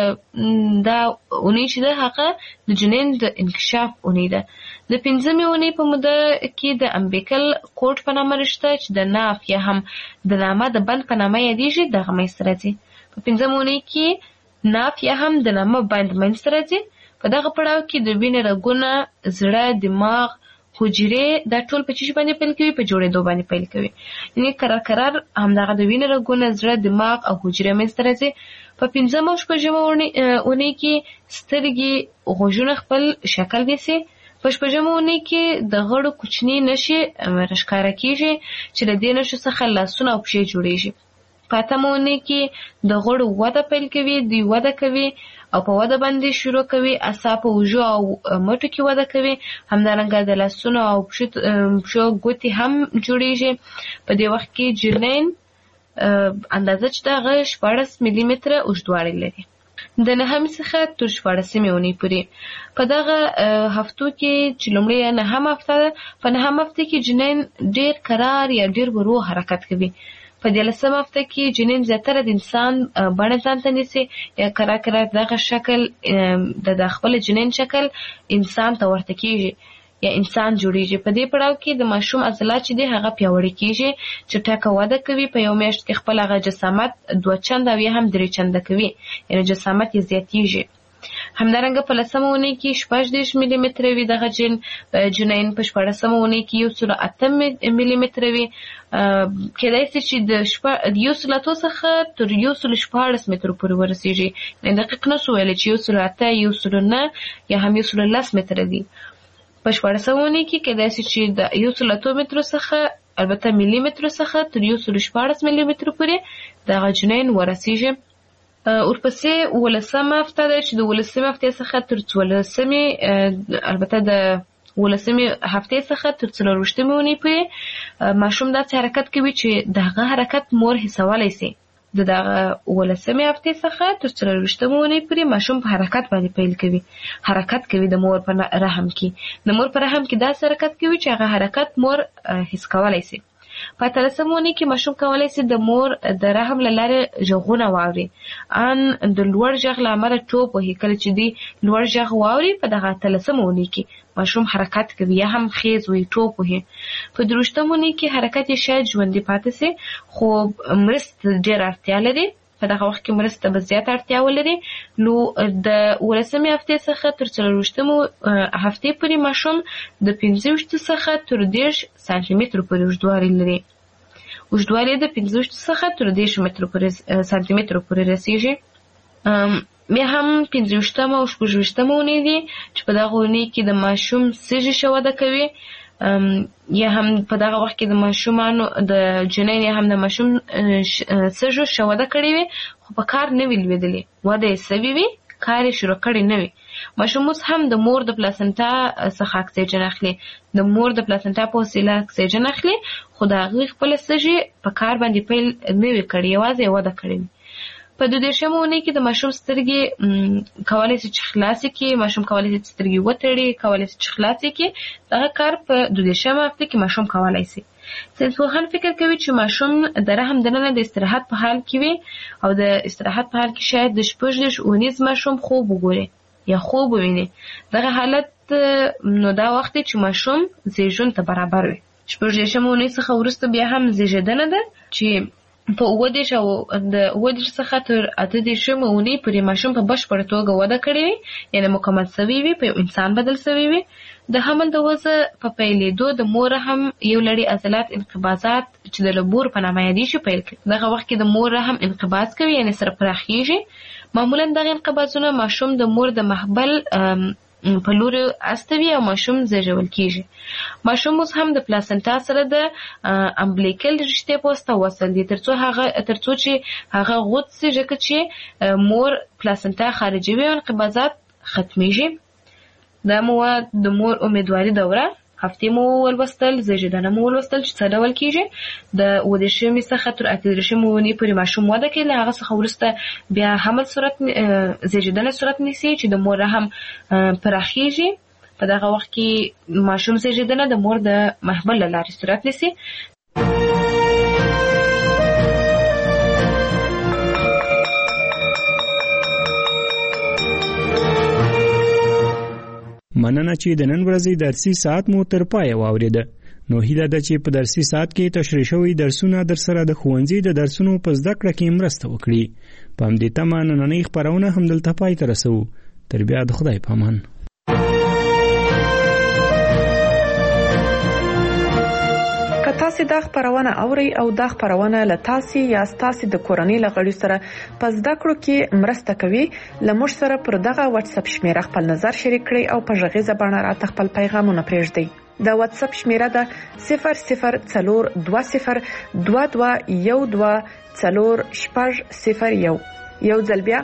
دا اونۍ چې ده هغه د جنین د انکشاف اونۍ ده. د پنځمې اونۍ په موده کې د امبیکل کوټ په نامه رشته چې د ناف یا هم د نامه د بند په نامه یادېږي دغه منځته راځي. په پنځمه اونۍ کې ناف یا هم د نامه بند منځته راځي. په دغه پړاو کې د وینې رګونه، زړه، دماغ، حجرې دا ټول په چیش باندې پیل کوي، په جوړېدو باندې پیل کوي. یعنې کرار همدغه د وینې رګونه، زړه، دماغ او حجرې منځته راځي. په پنځمه او شپږمه اونۍ کې سترګې، غوږونه خپل شکل نیسي. په شپږمه اونۍ کې د غړو کوچني نښې راښکاره کېږي چې له دې نښو څخه لاسونه او پښې جوړېږي. په اتمه اونۍ کې د غړو وده پیل کوي، دوی وده کوي او په وده باندې شروع کوي. اعصاب په اوږو او مټو کې وده کوي. همدارنګه د لاسونو او پښو ګوتې هم جوړېږي. په دې وخت کې جنین اندازه چې د هغه 14 ملي متره اوږدوالی لري. د نهمې څخه تر 14مې اونۍ پورې په دغه هفتو کې چې لومړی نهمه هفته ده، په نهمه هفته کې جنین ډېر کرار یا ډېر ورو حرکت کوي. په 13مه هفته کې جنین زیاتره د انسان بڼه ځان ته نیسي یا کرار دغه شکل د خپل جنین شکل انسان ته ورته کېږي یا انسان جوړېږي. په دې پړاو کې د ماشوم عضلات چې دي هغه پیاوړي کېږي، چټکه وده کوي. په یو میاشت کې خپل هغه جسامت 2 چنده او یا هم 3 چنده کوي، یعنې جسامت یې زیاتېږي. همدارنګه په 10مه اونۍ کې 14 ملي متره وي دغه جنین، په 14مه اونۍ کې 108 ملي متره وي. کېدای شي چې د 108 څخه تر 114 مترو پورې ورسیږي. دقیق نه شو ویلی چې 108 109 یا هم 110 متره دي. په 14مه اونۍ کې کېدای شي چې د 108 مترو څخه البته ملي مترو څخه تر 114 ملي مترو پورې دغه جنین ورسیږي. ورپسې 18مه هفته ده چې د 18مې هفتې څخه تر 14مې البته د 18مې هفتې څخه تر 24مې اونۍ پورې ماشوم داسې حرکت کوي چې دغه حرکت مور حسولی سي. دغه 18مې هفتې څخه تر 24مې اونۍ پورې ماشوم په حرکت باندې پیل کوي، حرکت کوي د مور په رحم کې. د مور په رحم کې داسې حرکت کوي چې هغه حرکت مور حس کولی سي. په 18مه اونۍ کې ماشوم کولی سي د مور د رحم له لارې غږونه واوري. ان د لوړ غږ له امله ټوپ وهي. کله چې دی لوړ غږ واوري په دغه 18مه اونۍ کې ماشوم حرکت کوي یا هم خیز وي، ټوپ وهي. په 23مه اونۍ کې حرکت یې شاید ژوندی پاتې سي، خو مرسته ډېره اړتیا لري. په دغه وخت کې مرسته به زیاته اړتیا ولري. نو د 18مې هفتې څخه تر 24مې هفتې پورې ماشوم د 25 څخه تر 10 سانتي مترو پورې اوږدوالی لري. اوږدوالی د 25 څخه تر 10 سانتي مترو پورې رسیږي. بیا هم 25مه او 26مه اونۍ دي چې په دغه اونۍ کې د ماشوم سږي ښه وده کوي. یا هم په دغه وخت کې د ماشومانو د جنین یا هم د ماشوم سږو ښه وده کړې وي، خو په کار نه وي لوېدلې، وده یې سوي وي، کار یې شروع کړی نه وي. ماشوم اوس هم د مور د پلاسنټا څخه اکسیجن اخلي، د مور د پلاسنټا په وسیله اکسیجن اخلي، خو د هغې خپله سږي په کار باندې پیل نه وي کړی، یوازې یې وده کړې وي. په 22مه اونۍ کې د ماشوم سترګې کولی شي چې خلاصې کړي، ماشوم کولی شي چې سترګې وتړي، کولی شي چې خلاصې کړي. دغه کار په 22مه هفته کې ماشوم کولی شي. ساینسپوهان فکر کوي چې ماشوم د رحم دننه د استراحت په حال کې وي او د استراحت په حال کې شاید د 14 اونیز ماشوم خوب وګوري یا خوب وویني. دغه حالت نو دا وخت چې ماشوم زیږون ته برابر وي. 14مه اونۍ څخه وروسته بیا هم زیږېدنه ده چې په 18 او د 18 څخه تر 18مه اونۍ پورې ماشوم په بشپړه توګه وده کړې وي، یعنې مکمل سوی وي، په یو انسان بدل سوی وي. د حمل د وضع په پیلېدو د مور رحم یو لړۍ عضلات انقباضات چې د لبور په نامه یادېږي پیل کوي. دغه وخت کې د مور رحم انقباض کوي، یعنې سره پراخېږي. معمولا دغه انقباضونه ماشوم د مور د محبل په لوري استوي او ماشوم زیږول کیږي. ماشوم اوس هم د پلاسنټا سره د امبلیکل رشتې په واسطه وصل دي ترڅو چې هغه غوڅ شي، ځکه چې مور پلاسنټا خارجوي او انقباضات ختمیږي. دا مواد د مور امیدواري دوره، هفتې مو ولوستل، زیږېدنه مو ولوستل چې څه ډول کیږي. د 18مې څخه تر 18مې اونۍ پورې ماشوم وده کوي، له هغه څخه وروسته بیا حمل صورت زیږېدنه صورت نیسي چې د مور رحم پراخیږي. په دغه وخت کې ماشوم زیږېدنه د مور د محبل له لارې صورت نیسي. مننه چې د نن ورځې درسي ساعت مو تر پایه واورېده. نو هیله ده چې په درسي ساعت کې تشریح شوي درسونه در سره د ښوونځي د درسونو په زده کړه کې مرسته وکړي. په همدې تمه نننۍ خپرونه همدلته پای ته رسوو. تر بیا د خدای په امان. که تاسو دا خبرونه اورئ او دا خبرونه له تاسو یا تاسو د کورنۍ لغړي سره په زده کړو کې مرسته کوي، لمر سره پر دغه واتس اپ شمیره خپل نظر شریک کړئ او په ژغیزه باندې راته خپل پیغامونه پرېږدئ. دا واتس اپ شمیره ده 0042121240 یو ځل بیا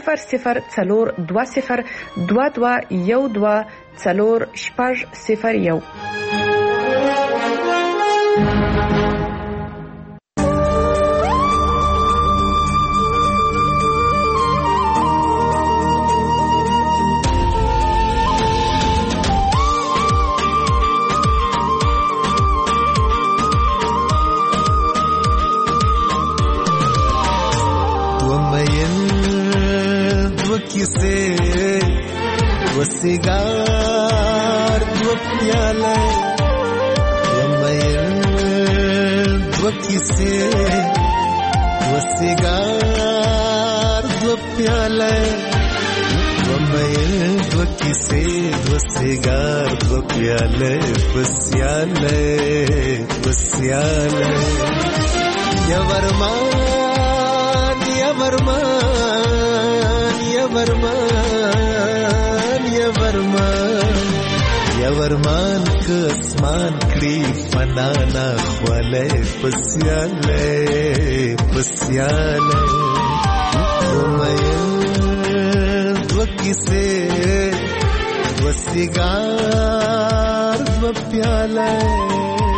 0042121240. किसे वो सिगार वो प्याला वो किसे वो सिगार वो प्याला वो مې دو کیسې دو سیګار دو پیاله پسیاله پسیاله یا ورمان یا ورمان یا ورمان یا ورمان یا ورمان که اسمان کړي فنانا خواله پسیاله پسیاله دو کیسے دو سیگار دو پیالے